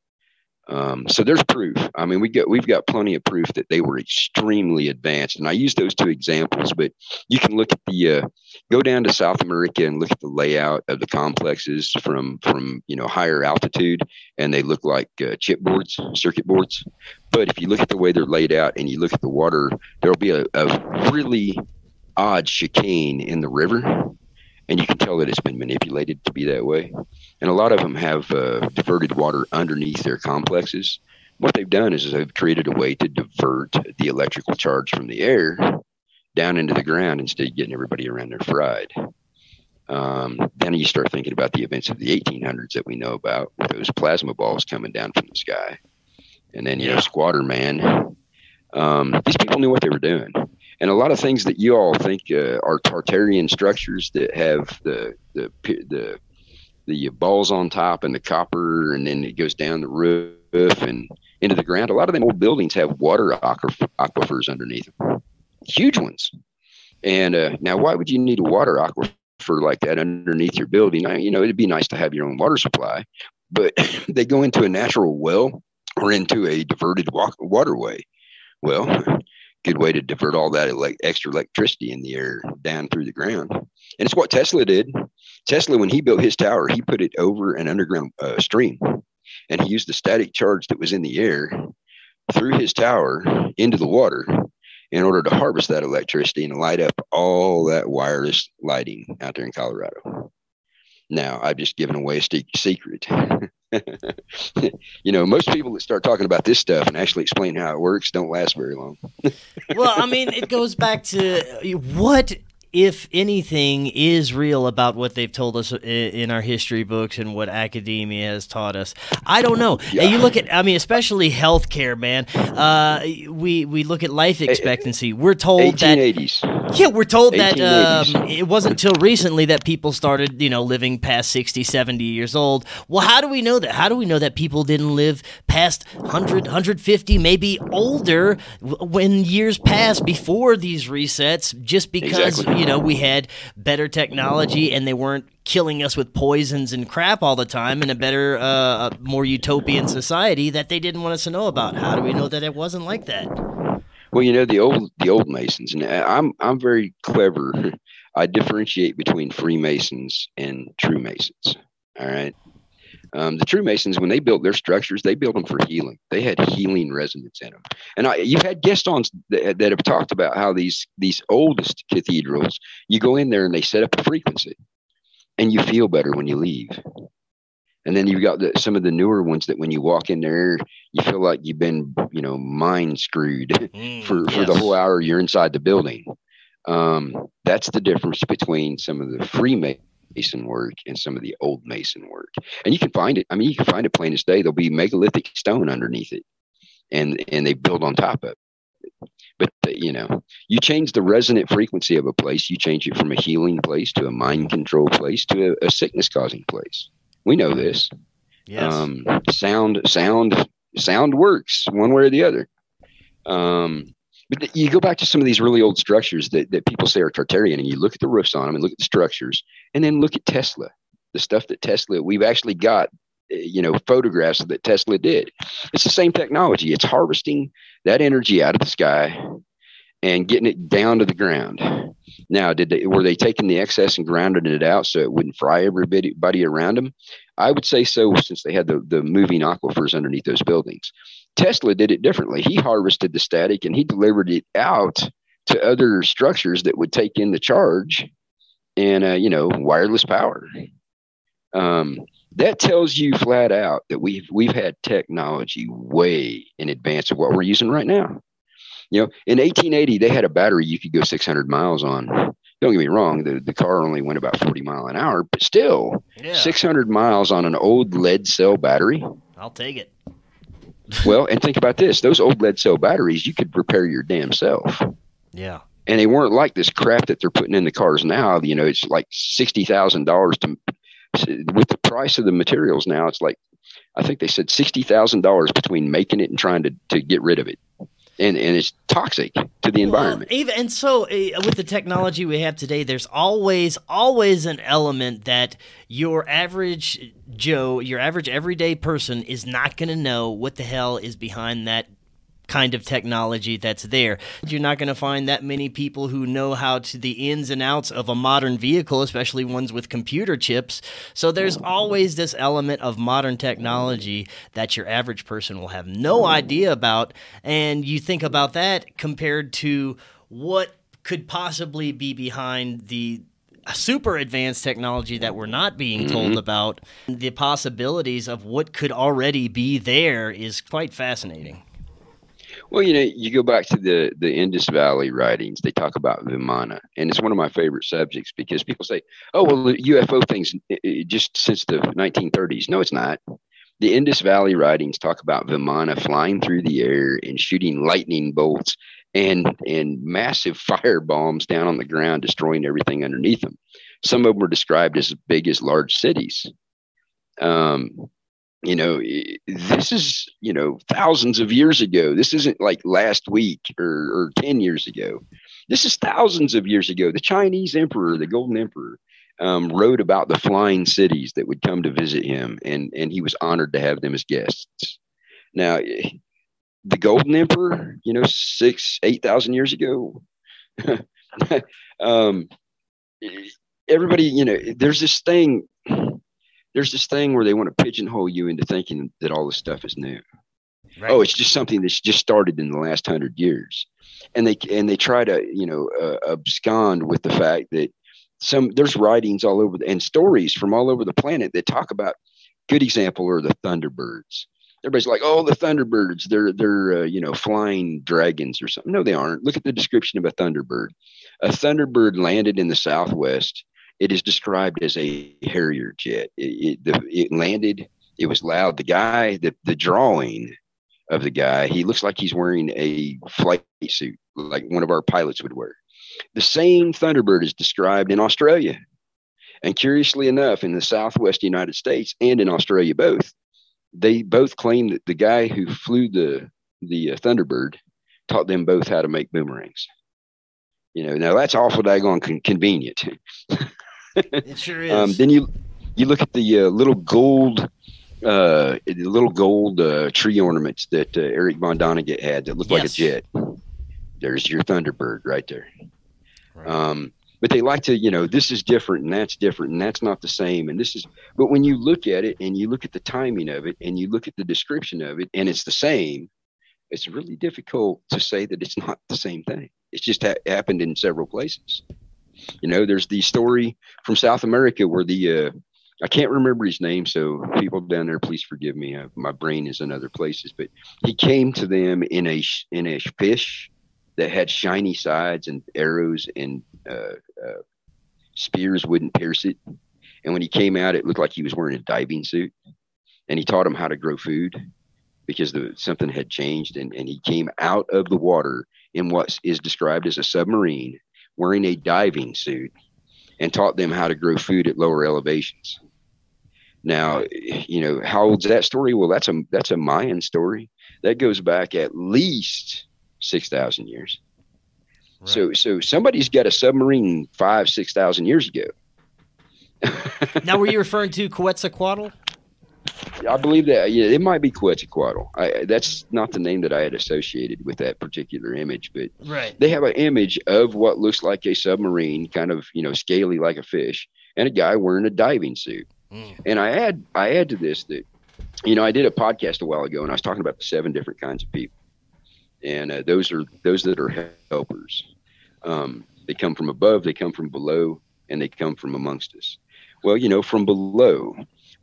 So there's proof. I mean, we've got plenty of proof that they were extremely advanced. And I use those two examples, but you can look at go down to South America and look at the layout of the complexes from higher altitude, and they look like chipboards, circuit boards. But if you look at the way they're laid out and you look at the water, there'll be a really odd chicane in the river. And you can tell that it's been manipulated to be that way. And a lot of them have diverted water underneath their complexes. What they've done is they've created a way to divert the electrical charge from the air down into the ground instead of getting everybody around there fried. Then you start thinking about the events of the 1800s that we know about, with those plasma balls coming down from the sky. And then, Squatter Man. These people knew what they were doing. And a lot of things that you all think are Tartarian structures that have the balls on top and the copper, and then it goes down the roof and into the ground. A lot of them old buildings have water aquifers underneath them, huge ones. And now, why would you need a water aquifer like that underneath your building? It'd be nice to have your own water supply, but they go into a natural well or into a diverted waterway. Well, good way to divert all that extra electricity in the air down through the ground. And it's what Tesla did. Tesla, when he built his tower, he put it over an underground stream, and he used the static charge that was in the air through his tower into the water in order to harvest that electricity and light up all that wireless lighting out there in Colorado. Now, I've just given away a secret. Most people that start talking about this stuff and actually explain how it works don't last very long. Well, I mean, it goes back to what, if anything, is real about what they've told us in our history books and what academia has taught us. I don't know. Yeah. And you look at, especially healthcare, man. We look at life expectancy. We're told 1880s. that. Yeah, we're told that 1880s. it wasn't until recently that people started, living past 60, 70 years old. Well, how do we know that? How do we know that people didn't live past 100, 150, maybe older when years passed before these resets, just because, Exactly. We had better technology and they weren't killing us with poisons and crap all the time in a better, more utopian society that they didn't want us to know about? How do we know that it wasn't like that? Well, the old Masons, and I'm very clever. I differentiate between Freemasons and true Masons. All right. The true Masons, when they built their structures, they built them for healing. They had healing resonance in them. And you've had guests on that have talked about how these oldest cathedrals, you go in there and they set up a frequency, and you feel better when you leave. And then you've got some of the newer ones that when you walk in there, you feel like you've been, mind screwed for the whole hour you're inside the building. That's the difference between some of the Freemason work and some of the old Mason work. And you can find it. You can find it plain as day. There'll be megalithic stone underneath it, and they build on top of it. But you change the resonant frequency of a place. You change it from a healing place to a mind control place to a sickness causing place. We know this. Yes. Sound works one way or the other. But you go back to some of these really old structures that people say are Tartarian, and you look at the roofs on them and look at the structures, and then look at Tesla, the stuff that we've actually got, photographs that Tesla did. It's the same technology. It's harvesting that energy out of the sky and getting it down to the ground. Now, were they taking the excess and grounding it out so it wouldn't fry everybody around them? I would say so, since they had the moving aquifers underneath those buildings. Tesla did it differently. He harvested the static and he delivered it out to other structures that would take in the charge and, wireless power. That tells you flat out that we've had technology way in advance of what we're using right now. In 1880, they had a battery you could go 600 miles on. Don't get me wrong, the car only went about 40 miles an hour, but still, 600 miles on an old lead cell battery. I'll take it. Well, and think about this. Those old lead cell batteries, you could repair your damn self. Yeah. And they weren't like this crap that they're putting in the cars now. It's like $60,000 with the price of the materials now. It's like, I think they said $60,000 between making it and trying to get rid of it. And it's toxic to the environment. With the technology we have today, there's always an element that your average Joe, your average everyday person is not going to know what the hell is behind that kind of technology that's there. You're not going to find that many people who know how to the ins and outs of a modern vehicle, especially ones with computer chips. So there's always this element of modern technology that your average person will have no idea about. And you think about that compared to what could possibly be behind the super advanced technology that we're not being told about. The possibilities of what could already be there is quite fascinating. Well, you go back to the Indus Valley writings. They talk about Vimana, and it's one of my favorite subjects because people say, "Oh, well, the UFO thing's just since the 1930s." No, it's not. The Indus Valley writings talk about Vimana flying through the air and shooting lightning bolts and massive fire bombs down on the ground, destroying everything underneath them. Some of them were described as big as large cities. This is, thousands of years ago. This isn't like last week or 10 years ago. This is thousands of years ago. The Chinese emperor, the Golden Emperor, wrote about the flying cities that would come to visit him, and he was honored to have them as guests. Now, the Golden Emperor, 8,000 years ago, everybody, there's this thing where they want to pigeonhole you into thinking that all this stuff is new. Right. Oh, it's just something that's just started in the last 100 years. And they try to, abscond with the fact that there's writings all over and stories from all over the planet that talk about. Good example are the Thunderbirds. Everybody's like, "Oh, the Thunderbirds, they're flying dragons or something." No, they aren't. Look at the description of a Thunderbird. A Thunderbird landed in the Southwest. It is described as a Harrier jet. It landed. It was loud. The drawing of the guy, he looks like he's wearing a flight suit, like one of our pilots would wear. The same Thunderbird is described in Australia. And curiously enough, in the Southwest United States and in Australia they both claim that the guy who flew the Thunderbird taught them both how to make boomerangs. Now that's awful daggone convenient. It sure is. Then you look at the little gold tree ornaments that Eric von Doniget had that looked like a jet. There's your Thunderbird right there. Right. But they like to, this is different and that's not the same. But when you look at it and you look at the timing of it and you look at the description of it and it's the same, it's really difficult to say that it's not the same thing. It's just happened in several places. There's the story from South America where I can't remember his name, so people down there, please forgive me. My brain is in other places, but he came to them in a fish that had shiny sides and arrows and spears wouldn't pierce it. And when he came out, it looked like he was wearing a diving suit. And he taught him how to grow food because something had changed. And he came out of the water in what is described as a submarine, wearing a diving suit, and taught them how to grow food at lower elevations. Now, how old's that story? Well, that's a Mayan story that goes back at least 6,000 years. Right. So somebody's got a submarine 5,000-6,000 years ago. Now, were you referring to Quetzalcoatl? I believe that. Yeah, it might be Quetzalcoatl. That's not the name that I had associated with that particular image, but right. They have an image of what looks like a submarine, kind of, scaly like a fish, and a guy wearing a diving suit. Mm. And I add to this that, I did a podcast a while ago, and I was talking about the 7 different kinds of people, and those that are helpers. They come from above, they come from below, and they come from amongst us. Well, from below,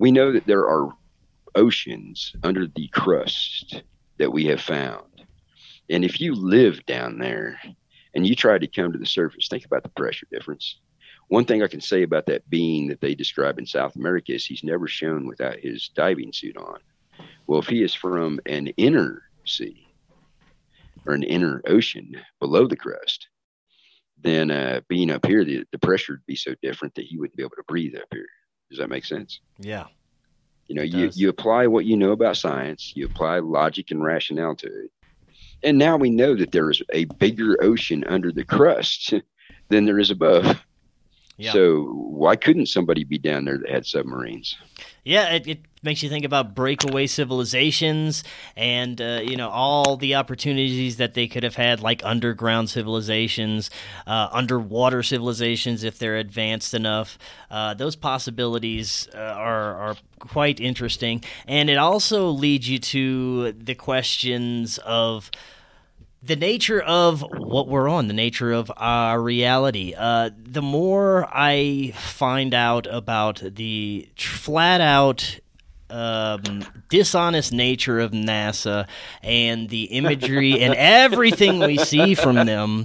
We know that there are oceans under the crust that we have found. And if you live down there and you try to come to the surface, think about the pressure difference. One thing I can say about that being that they describe in South America is he's never shown without his diving suit on. Well, if he is from an inner sea or an inner ocean below the crust, then being up here, the pressure would be so different that he wouldn't be able to breathe up here. Does that make sense? Yeah. You know, you apply what you know about science, you apply logic and rationale to it. And now we know that there is a bigger ocean under the crust than there is above. Yeah. So why couldn't somebody be down there that had submarines? Yeah, it makes you think about breakaway civilizations and, all the opportunities that they could have had, like underground civilizations, underwater civilizations if they're advanced enough. Those possibilities are quite interesting. And it also leads you to the questions of the nature of what we're on, the nature of our reality. The more I find out about the flat-out dishonest nature of NASA and the imagery and everything we see from them,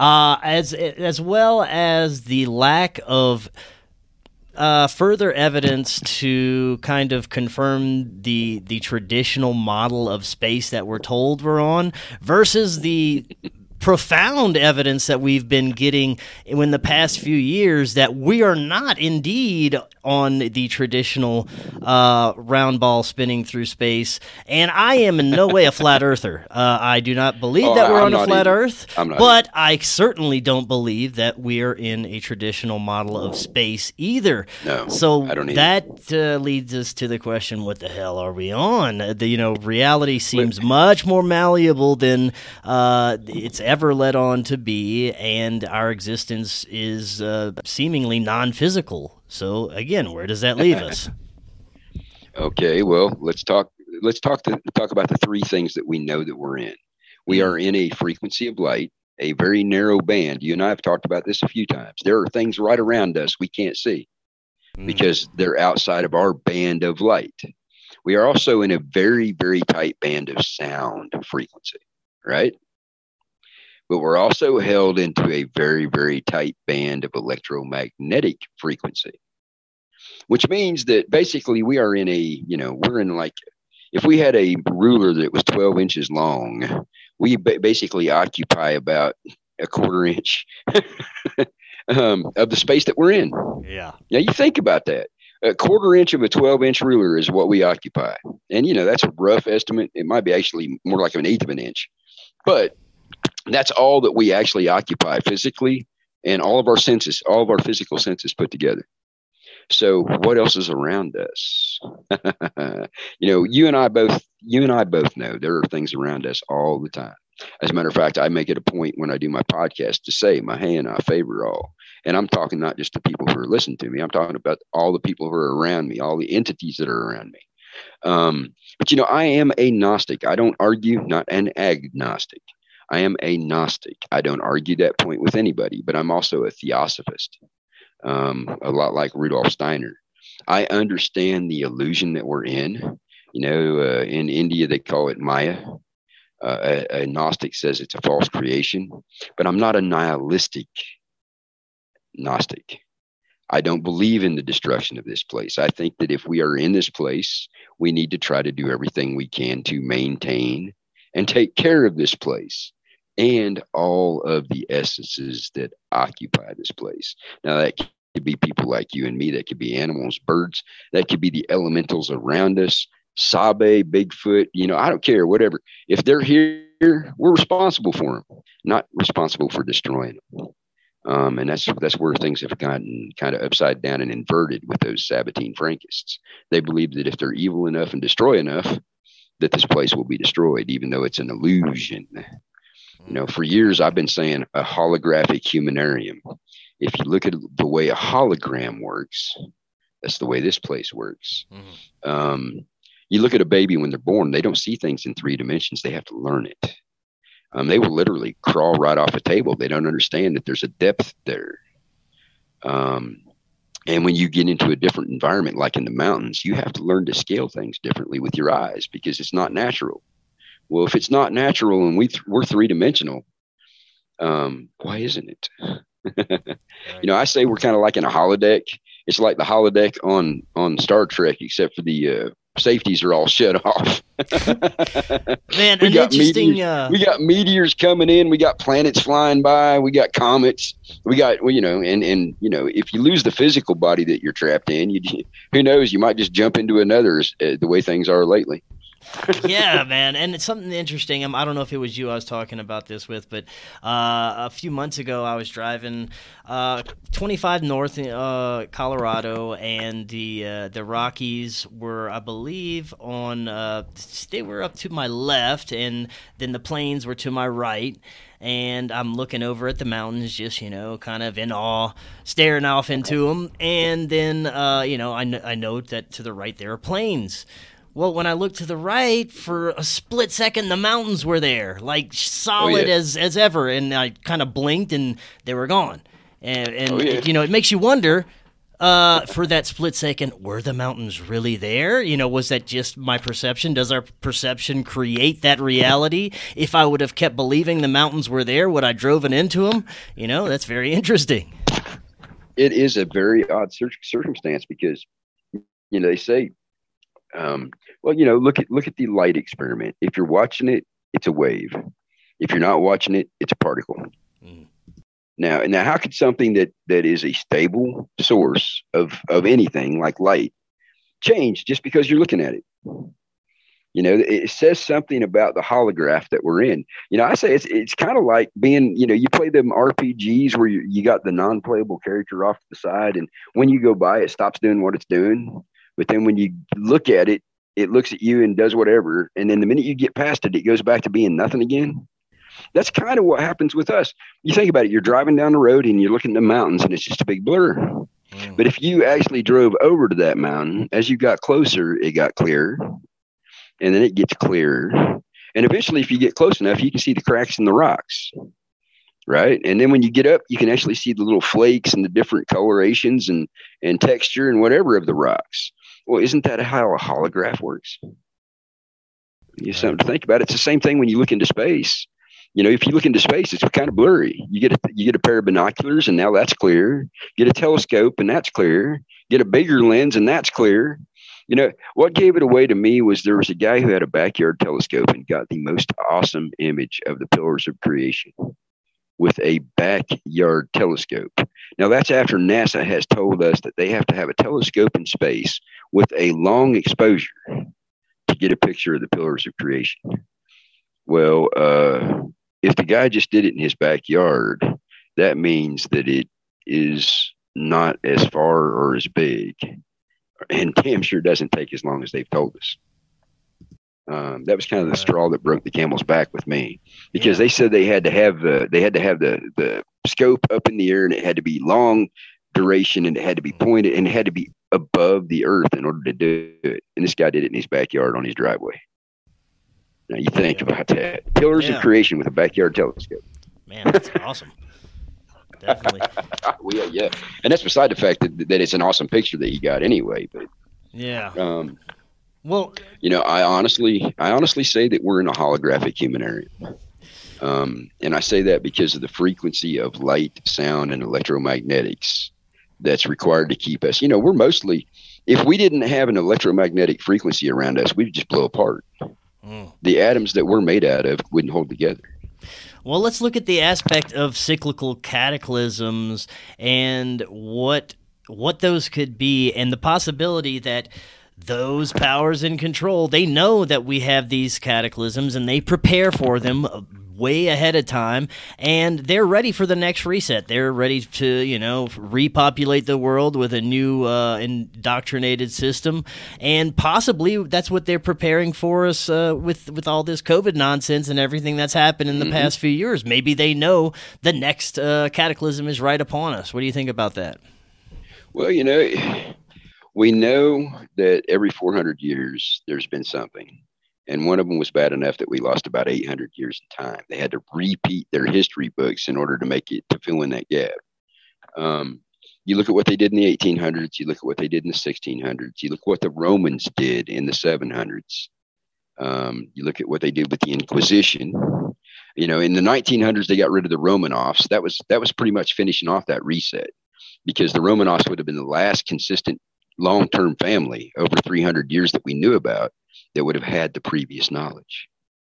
as well as the lack of further evidence to kind of confirm the traditional model of space that we're told we're on versus the profound evidence that we've been getting in the past few years that we are not indeed on the traditional round ball spinning through space. And I am in no way a flat earther. I do not believe that we're on a flat earth, but I certainly don't believe that we are in a traditional model of space either. No, so I don't either. That leads us to the question, what the hell are we on? Reality seems much more malleable than it's ever led on to be, and our existence is seemingly non-physical. So again, where does that leave us? Okay, well, let's talk about the three things that we know that we're in. We are in a frequency of light, a very narrow band. You and I have talked about this a few times. There are things right around us we can't see because they're outside of our band of light. We are also in a very, very tight band of sound frequency, right? But we're also held into a very, very tight band of electromagnetic frequency, which means that basically we are in we're in like, if we had a ruler that was 12 inches long, we basically occupy about a quarter inch of the space that we're in. Yeah. Now you think about that. A quarter inch of a 12-inch ruler is what we occupy. And, that's a rough estimate. It might be actually more like an eighth of an inch. But that's all that we actually occupy physically, and all of our senses, all of our physical senses put together. So what else is around us? You and I both know there are things around us all the time. As a matter of fact, I make it a point when I do my podcast to say, my hand, I favor all. And I'm talking not just to people who are listening to me. I'm talking about all the people who are around me, all the entities that are around me. But I am a Gnostic. I don't argue, not an agnostic. I am a Gnostic. I don't argue that point with anybody, but I'm also a theosophist, a lot like Rudolf Steiner. I understand the illusion that we're in. In India, they call it Maya. A Gnostic says it's a false creation, but I'm not a nihilistic Gnostic. I don't believe in the destruction of this place. I think that if we are in this place, we need to try to do everything we can to maintain and take care of this place and all of the essences that occupy this place. Now, that could be people like you and me. That could be animals, birds. That could be the elementals around us. Sabe, Bigfoot, I don't care, whatever. If they're here, we're responsible for them, not responsible for destroying them. And that's where things have gotten kind of upside down and inverted with those Sabatine Frankists. They believe that if they're evil enough and destroy enough, that this place will be destroyed, even though it's an illusion. For years, I've been saying a holographic humanarium. If you look at the way a hologram works, that's the way this place works. You look at a baby when they're born, they don't see things in 3 dimensions. They have to learn it. They will literally crawl right off a table. They don't understand that there's a depth there. And when you get into a different environment, like in the mountains, you have to learn to scale things differently with your eyes because it's not natural. Well, if it's not natural and we're three dimensional, why isn't it? Right. I say we're kind of like in a holodeck. It's like the holodeck on Star Trek, except for the safeties are all shut off. Man, we an got interesting. meteors, we got meteors coming in. We got planets flying by. We got comets. We got and if you lose the physical body that you're trapped in, who knows? You might just jump into another. The way things are lately. Yeah, man, and it's something interesting. I don't know if it was you I was talking about this with, but a few months ago I was driving 25 north Colorado, and the Rockies were, I believe, on they were up to my left, and then the plains were to my right. And I'm looking over at the mountains, just kind of in awe, staring off into them. And then I note that to the right there are plains. Well, when I looked to the right, for a split second, the mountains were there, like solid as ever, and I kind of blinked, and they were gone. And it makes you wonder, for that split second, were the mountains really there? Was that just my perception? Does our perception create that reality? If I would have kept believing the mountains were there, would I driven into them? That's very interesting. It is a very odd circumstance because, they say, look at the light experiment. If you're watching it, it's a wave. If you're not watching it, it's a particle. Mm. Now, how could something that is a stable source of anything like light change just because you're looking at it? It says something about the holograph that we're in. I say it's kind of like being, you play them RPGs where you got the non-playable character off to the side, and when you go by, it stops doing what it's doing. But then when you look at it, it looks at you and does whatever. And then the minute you get past it, it goes back to being nothing again. That's kind of what happens with us. You think about it, you're driving down the road and you're looking at the mountains and it's just a big blur. Mm. But if you actually drove over to that mountain, as you got closer, it got clearer. And then it gets clearer. And eventually, if you get close enough, you can see the cracks in the rocks. Right. And then when you get up, you can actually see the little flakes and the different colorations and texture and whatever of the rocks. Well, isn't that how a holograph works? Something to think about. It's the same thing when you look into space. If you look into space, it's kind of blurry. You get a pair of binoculars and now that's clear. Get a telescope and that's clear. Get a bigger lens and that's clear. What gave it away to me was there was a guy who had a backyard telescope and got the most awesome image of the pillars of creation with a backyard telescope. Now, that's after NASA has told us that they have to have a telescope in space with a long exposure to get a picture of the pillars of creation. Well, if the guy just did it in his backyard, that means that it is not as far or as big, and damn sure doesn't take as long as they've told us. That was kind of the straw that broke the camel's back with me, because they said they had to have the scope up in the air, and it had to be long duration, and it had to be pointed, and it had to be above the earth in order to do it. And this guy did it in his backyard on his driveway. Now you think about that. Pillars of creation with a backyard telescope. Man, that's awesome. Definitely. Well, yeah. And that's beside the fact that it's an awesome picture that he got anyway. But well, I honestly say that we're in a holographic humanarium. And I say that because of the frequency of light, sound, and electromagnetics that's required to keep us. We're mostly, if we didn't have an electromagnetic frequency around us, we'd just blow apart. The atoms that we're made out of wouldn't hold together. Well, let's look at the aspect of cyclical cataclysms and what those could be, and the possibility that those powers in control, they know that we have these cataclysms, and they prepare for them way ahead of time, and they're ready for the next reset. They're ready to, repopulate the world with a new indoctrinated system, and possibly that's what they're preparing for us with all this COVID nonsense and everything that's happened in the past few years. Maybe they know the next cataclysm is right upon us. What do you think about that? Well, we know that every 400 years there's been something. And one of them was bad enough that we lost about 800 years in time. They had to repeat their history books in order to make it, to fill in that gap. You look at what they did in the 1800s. You look at what they did in the 1600s. You look at what the Romans did in the 700s. You look at what they did with the Inquisition. You know, in the 1900s, they got rid of the Romanovs. That was pretty much finishing off that reset, because the Romanovs would have been the last consistent long-term family over 300 years that we knew about that would have had the previous knowledge.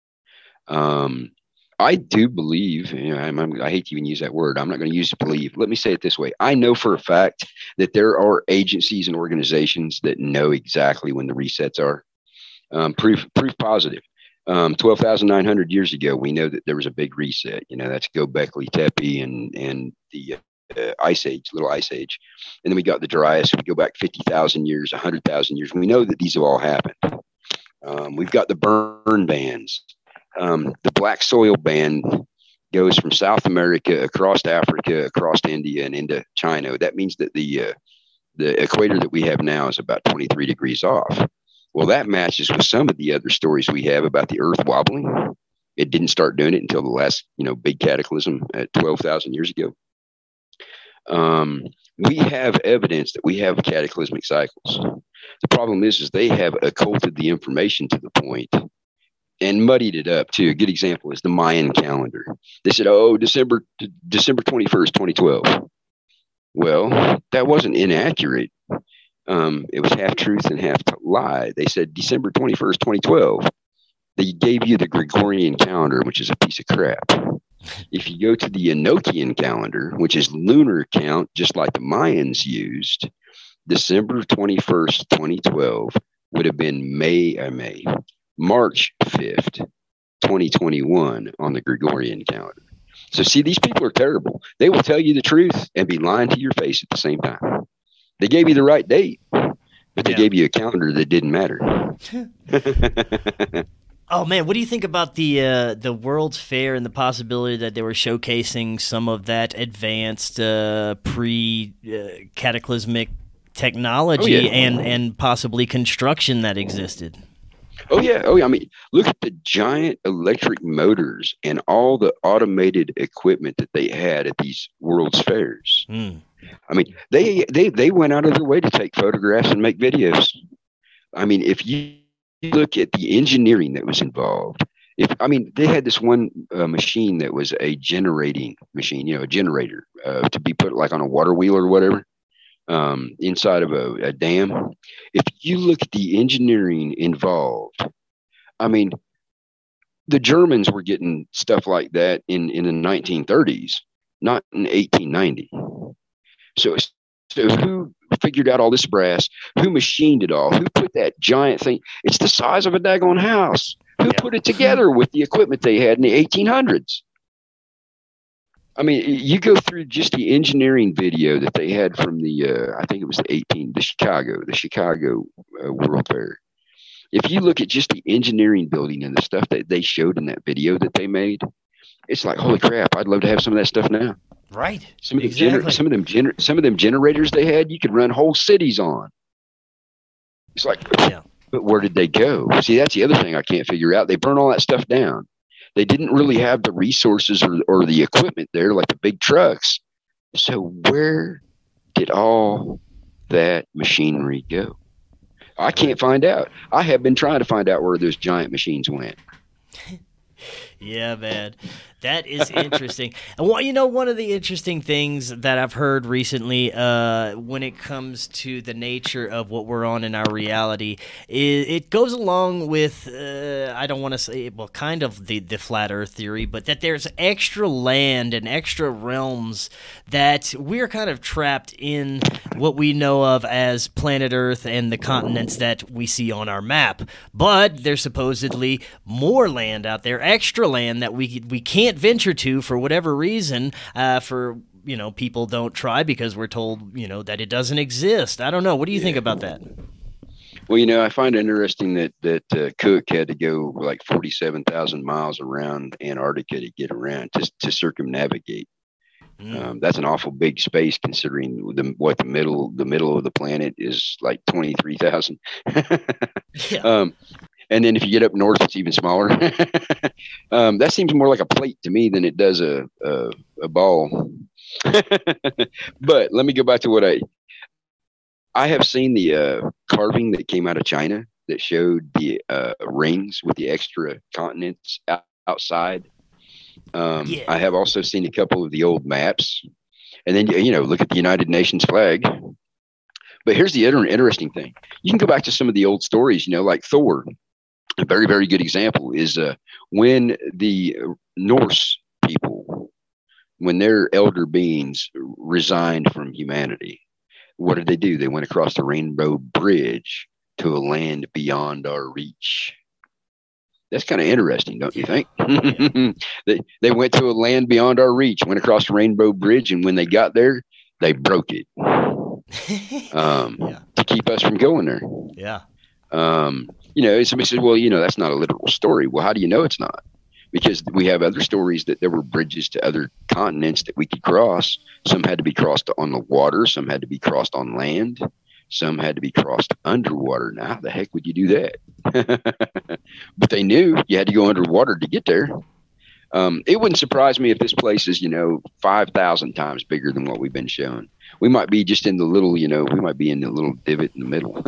I do believe, you know, I hate to even use that word. I'm not going to use believe. Let me say it this way. I know for a fact that there are agencies and organizations that know exactly when the resets are. Proof positive. 12,900 years ago, we know that there was a big reset. You know, that's Göbekli Tepe and the Ice Age, little Ice Age. And then we got the Dryas. We go back 50,000 years, 100,000 years. We know that these have all happened. We've got the burn bans. The black soil band goes from South America across Africa, across India, and into China. That means that the equator that we have now is about 23 degrees off. Well, that matches with some of the other stories we have about the Earth wobbling. It didn't start doing it until the last, big cataclysm at 12,000 years ago. We have evidence that we have cataclysmic cycles. The problem is they have occulted the information to the point and muddied it up too. A good example is the Mayan calendar. They said, December 21st, 2012. Well, that wasn't inaccurate. It was half truth and half lie. They said December 21st, 2012. They gave you the Gregorian calendar, which is a piece of crap. If you go to the Enochian calendar, which is lunar count, just like the Mayans used, December 21st, 2012 would have been March 5th, 2021 on the Gregorian calendar. So see, these people are terrible. They will tell you the truth and be lying to your face at the same time. They gave you the right date, but they gave you a calendar that didn't matter. Oh man, what do you think about the World's Fair and the possibility that they were showcasing some of that advanced pre-cataclysmic technology and possibly construction that existed? Oh yeah. I mean, look at the giant electric motors and all the automated equipment that they had at these World's Fairs. I mean, they went out of their way to take photographs and make videos. I mean, if you look at the engineering that was involved, they had this one machine that was a generating machine, a generator to be put like on a water wheel or whatever inside of a dam. If you look at the engineering involved, I mean, the Germans were getting stuff like that in the 1930s, not in 1890. So who figured out all this brass? Who machined it all? Who put that giant thing? It's the size of a daggone house. Who put it together with the equipment they had in the 1800s? I mean, you go through just the engineering video that they had from I think it was the Chicago World Fair. If you look at just the engineering building and the stuff that they showed in that video that they made, it's like, holy crap, I'd love to have some of that stuff now. Right. Some of them generators they had, you could run whole cities on. It's like, but where did they go? See, that's the other thing I can't figure out. They burn all that stuff down. They didn't really have the resources or the equipment there, like the big trucks. So where did all that machinery go? I can't find out. I have been trying to find out where those giant machines went. Yeah, man. That is interesting. And one of the interesting things that I've heard recently when it comes to the nature of what we're on in our reality, it goes along with, I don't want to say, kind of the flat earth theory, but that there's extra land and extra realms that we're kind of trapped in what we know of as planet Earth and the continents that we see on our map. But there's supposedly more land out there, extra land that we can't venture to for whatever reason, people don't try because we're told, that it doesn't exist. I don't know. What do you think about that? Well, I find it interesting that Cook had to go like 47,000 miles around Antarctica to get around to circumnavigate. That's an awful big space considering the middle of the planet is like 23,000. And then if you get up north, it's even smaller. That seems more like a plate to me than it does a ball. But let me go back to what I have seen the carving that came out of China that showed the rings with the extra continents outside. I Yeah. have also seen a couple of the old maps, and then look at the United Nations flag. But here's the interesting thing: you can go back to some of the old stories, like Thor. A very, very good example is when the Norse people, when their elder beings resigned from humanity, what did they do? They went across the Rainbow Bridge to a land beyond our reach. That's kind of interesting, don't you Yeah. think? Yeah. They went to a land beyond our reach, went across the Rainbow Bridge, and when they got there, they broke it Yeah. to keep us from going there. Yeah. Somebody says, well, that's not a literal story. Well, how do you know it's not? Because we have other stories that there were bridges to other continents that we could cross. Some had to be crossed on the water. Some had to be crossed on land. Some had to be crossed underwater. Now, how the heck would you do that? But they knew you had to go underwater to get there. It wouldn't surprise me if this place is, 5,000 times bigger than what we've been shown. We might be just in the little, we might be in the little divot in the middle.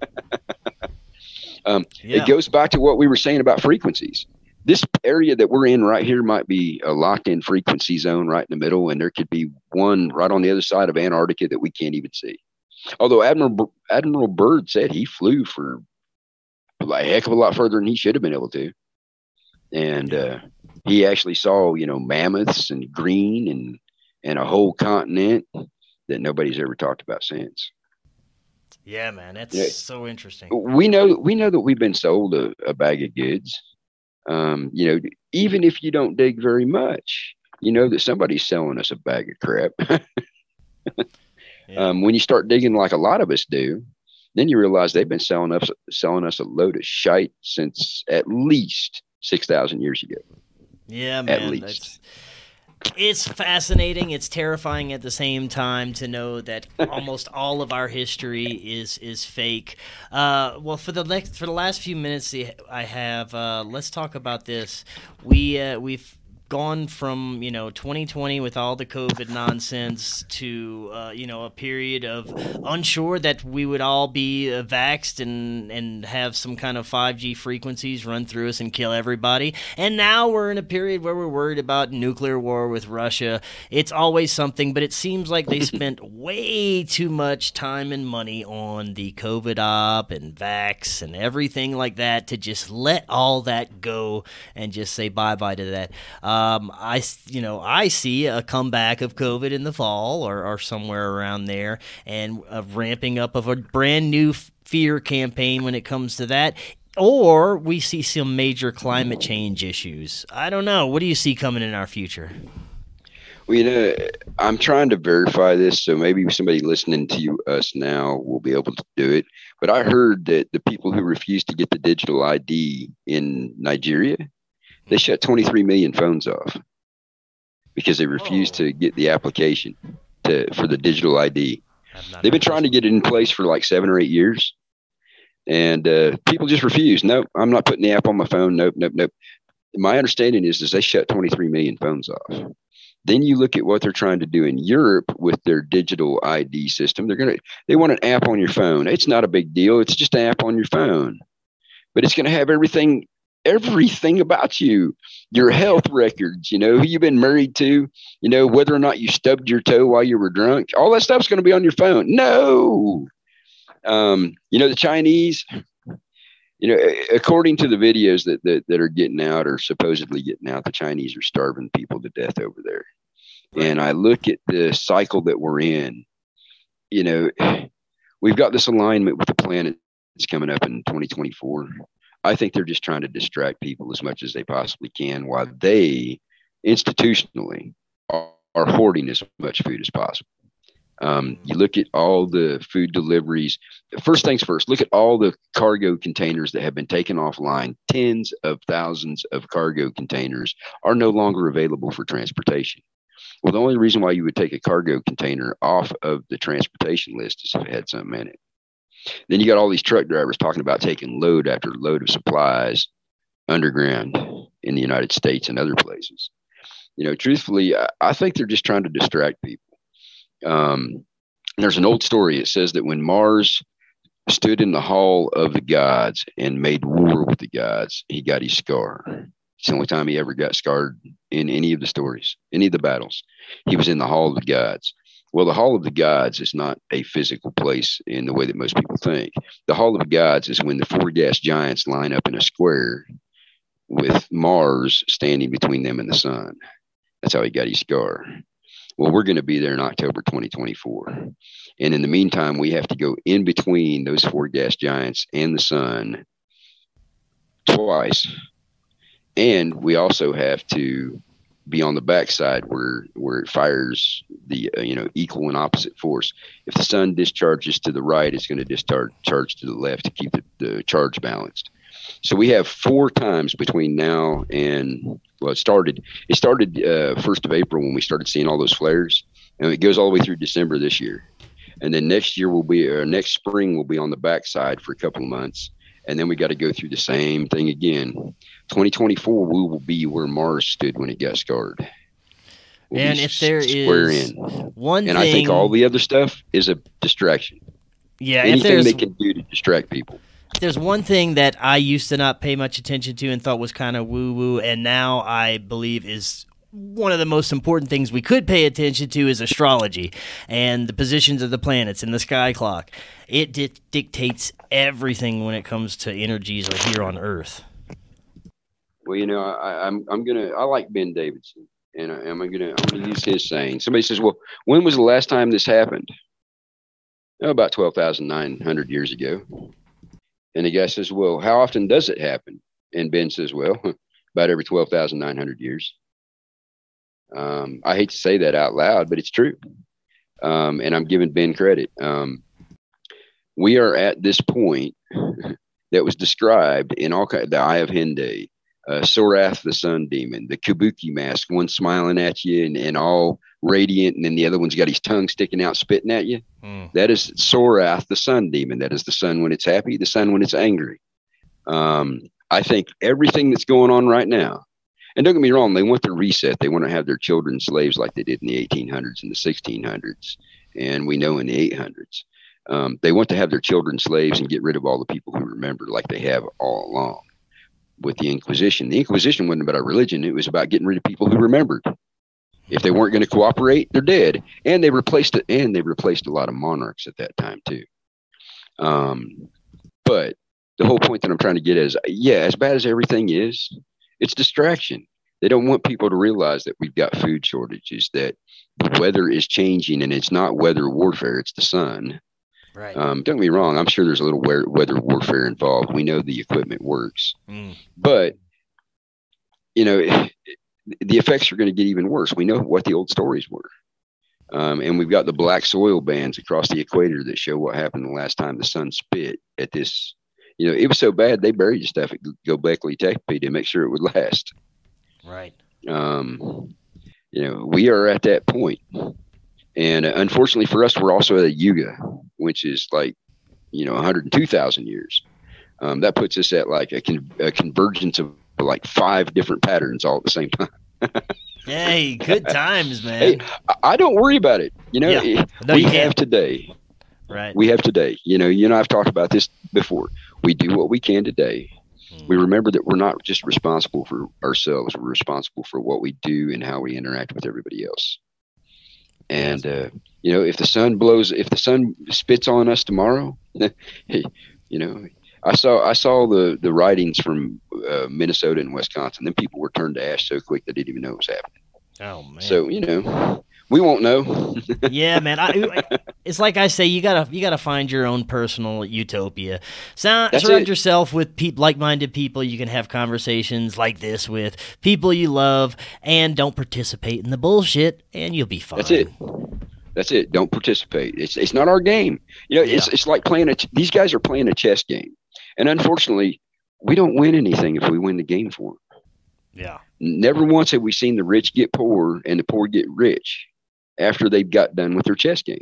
It goes back to what we were saying about frequencies. This area that we're in right here might be a locked-in frequency zone right in the middle, and there could be one right on the other side of Antarctica that we can't even see. Although Admiral Byrd said he flew for a heck of a lot further than he should have been able to, and he actually saw mammoths and green and a whole continent that nobody's ever talked about since. Yeah, man, that's so interesting. We know that we've been sold a bag of goods. Even if you don't dig very much, you know that somebody's selling us a bag of crap. When you start digging like a lot of us do, then you realize they've been selling us a load of shite since at least 6,000 years ago. Yeah, man. At least. It's fascinating. It's terrifying at the same time to know that almost all of our history is fake. Well, for the last few minutes I have, let's talk about this. We've gone from 2020 with all the COVID nonsense to a period of unsure that we would all be vaxxed and have some kind of 5G frequencies run through us and kill everybody. And now we're in a period where we're worried about nuclear war with Russia. It's always something, but it seems like they spent way too much time and money on the COVID op and vax and everything like that to just let all that go and just say bye-bye to that. I see a comeback of COVID in the fall or somewhere around there, and a ramping up of a brand new fear campaign when it comes to that. Or we see some major climate change issues. I don't know. What do you see coming in our future? Well, I'm trying to verify this, so maybe somebody listening to us now will be able to do it. But I heard that the people who refused to get the digital ID in Nigeria, they shut 23 million phones off because they refused to get the application for the digital ID. They've been trying to get it in place for like 7 or 8 years, and people just refuse. Nope, I'm not putting the app on my phone. Nope. My understanding is they shut 23 million phones off. Then you look at what they're trying to do in Europe with their digital ID system. They want an app on your phone. It's not a big deal. It's just an app on your phone, but it's going to have everything about you, your health records, who you've been married to, whether or not you stubbed your toe while you were drunk. All that stuff's going to be on your phone. No. The Chinese, according to the videos that are getting out or supposedly getting out, the Chinese are starving people to death over there. Right. And I look at the cycle that we're in, we've got this alignment with the planet that's coming up in 2024. I think they're just trying to distract people as much as they possibly can while they institutionally are hoarding as much food as possible. You look at all the food deliveries. First things first, look at all the cargo containers that have been taken offline. Tens of thousands of cargo containers are no longer available for transportation. Well, the only reason why you would take a cargo container off of the transportation list is if it had something in it. Then you got all these truck drivers talking about taking load after load of supplies underground in the United States and other places. Truthfully, I think they're just trying to distract people. There's an old story. It says that when Mars stood in the hall of the gods and made war with the gods, he got his scar. It's the only time he ever got scarred in any of the stories, any of the battles. He was in the hall of the gods. Well, the hall of the gods is not a physical place in the way that most people think. The hall of the gods is when the four gas giants line up in a square with Mars standing between them and the sun. That's how he got his scar. Well, we're going to be there in October 2024. And in the meantime, we have to go in between those four gas giants and the sun twice. And we also have to be on the backside where it fires the equal and opposite force. If the sun discharges to the right, it's going to discharge to the left to keep the charge balanced. So we have 4 times between now and, well, it started 1st of April when we started seeing all those flares, and it goes all the way through December this year. And then next spring we'll be on the backside for a couple of months. And then we got to go through the same thing again. 2024, we will be where Mars stood when it got scarred. And if there is one thing, and I think all the other stuff is a distraction. Yeah, anything they can do to distract people. There's one thing that I used to not pay much attention to and thought was kind of woo-woo, and now I believe is one of the most important things we could pay attention to is astrology and the positions of the planets and the sky clock. It dictates everything when it comes to energies here on Earth. Well, I like Ben Davidson, and I'm gonna use his saying. Somebody says, "Well, when was the last time this happened?" Oh, about 12,900 years ago. And the guy says, "Well, how often does it happen?" And Ben says, "Well, about every 12,900 years." I hate to say that out loud, but it's true. And I'm giving Ben credit. We are at this point that was described in the Eye of Henday, Sorath, the sun demon, the Kabuki mask, one smiling at you and all radiant, and then the other one's got his tongue sticking out, spitting at you. That is Sorath, the sun demon. That is the sun when it's happy, the sun when it's angry. I think everything that's going on right now, and don't get me wrong, they want the reset. They want to have their children slaves like they did in the 1800s and the 1600s, and we know in the 800s. They want to have their children slaves and get rid of all the people who remember, like they have all along with the Inquisition. The Inquisition wasn't about a religion. It was about getting rid of people who remembered. If they weren't going to cooperate, they're dead. And they replaced it. And they replaced a lot of monarchs at that time too. But the whole point that I'm trying to get is, as bad as everything is, it's distraction. They don't want people to realize that we've got food shortages, that the weather is changing, and it's not weather warfare, it's the sun. Right. Don't get me wrong, I'm sure there's a little weather warfare involved. We know the equipment works. But, the effects are going to get even worse. We know what the old stories were. And we've got the black soil bands across the equator that show what happened the last time the sun spit at this. It was so bad they buried the stuff at Göbekli Tepe to make sure it would last. Right. We are at that point. And unfortunately for us, we're also at a Yuga, which is like, 102,000 years. That puts us at like a convergence of like 5 different patterns all at the same time. Hey, good times, man. Hey, I don't worry about it. We have today. Right. We have today. You and I've talked about this before. We do what we can today. We remember that we're not just responsible for ourselves. We're responsible for what we do and how we interact with everybody else. And, if the sun spits on us tomorrow, hey, I saw the writings from Minnesota and Wisconsin. Then people were turned to ash so quick they didn't even know it was happening. Oh, man. So, we won't know. Yeah, man. It's like I say, you gotta find your own personal utopia. Surround yourself with like-minded people you can have conversations like this with, people you love, and don't participate in the bullshit, and you'll be fine. That's it. Don't participate. It's not our game. It's like these guys are playing a chess game, and unfortunately, we don't win anything if we win the game for them. Yeah. Never once have we seen the rich get poor and the poor get rich after they've got done with their chess game.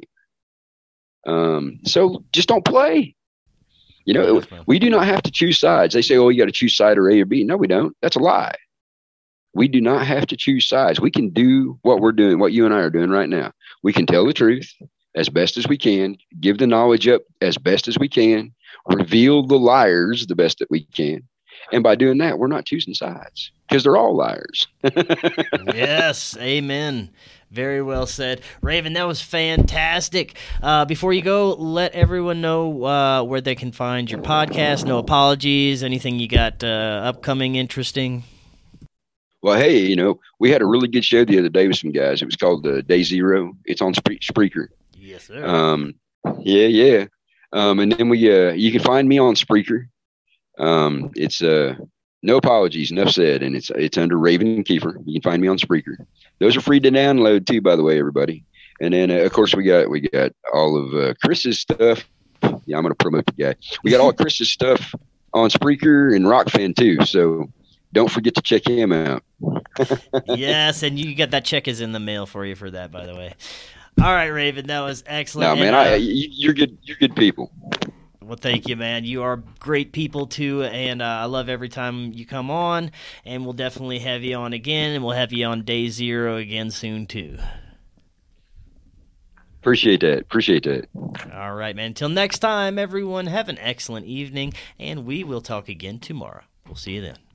So just don't play. We do not have to choose sides. They say, "Oh, you got to choose side or A or B." No, we don't. That's a lie. We do not have to choose sides. We can do what we're doing, what you and I are doing right now. We can tell the truth as best as we can, give the knowledge up as best as we can, reveal the liars the best that we can. And by doing that, we're not choosing sides because they're all liars. Yes, amen. Very well said. Raven, that was fantastic. Before you go, let everyone know where they can find your podcast. No apologies. Anything you got upcoming interesting? Well, hey, we had a really good show the other day with some guys. It was called Day Zero. It's on Spreaker. Yes, sir. Yeah. And then you can find me on Spreaker. It's No Apologies, enough said, and it's under Raven Kiefer. You can find me on Spreaker. Those are free to download too, by the way, everybody. And then of course we got all of Chris's stuff. Yeah, I'm going to promote the guy. We got all Chris's stuff on Spreaker and Rockfin too. So don't forget to check him out. Yes, and you got that check is in the mail for you for that, by the way. All right, Raven, that was excellent. No, man, you're good. You're good people. Well, thank you, man. You are great people, too, and I love every time you come on, and we'll definitely have you on again, and we'll have you on Day Zero again soon, too. Appreciate that. All right, man. Until next time, everyone, have an excellent evening, and we will talk again tomorrow. We'll see you then.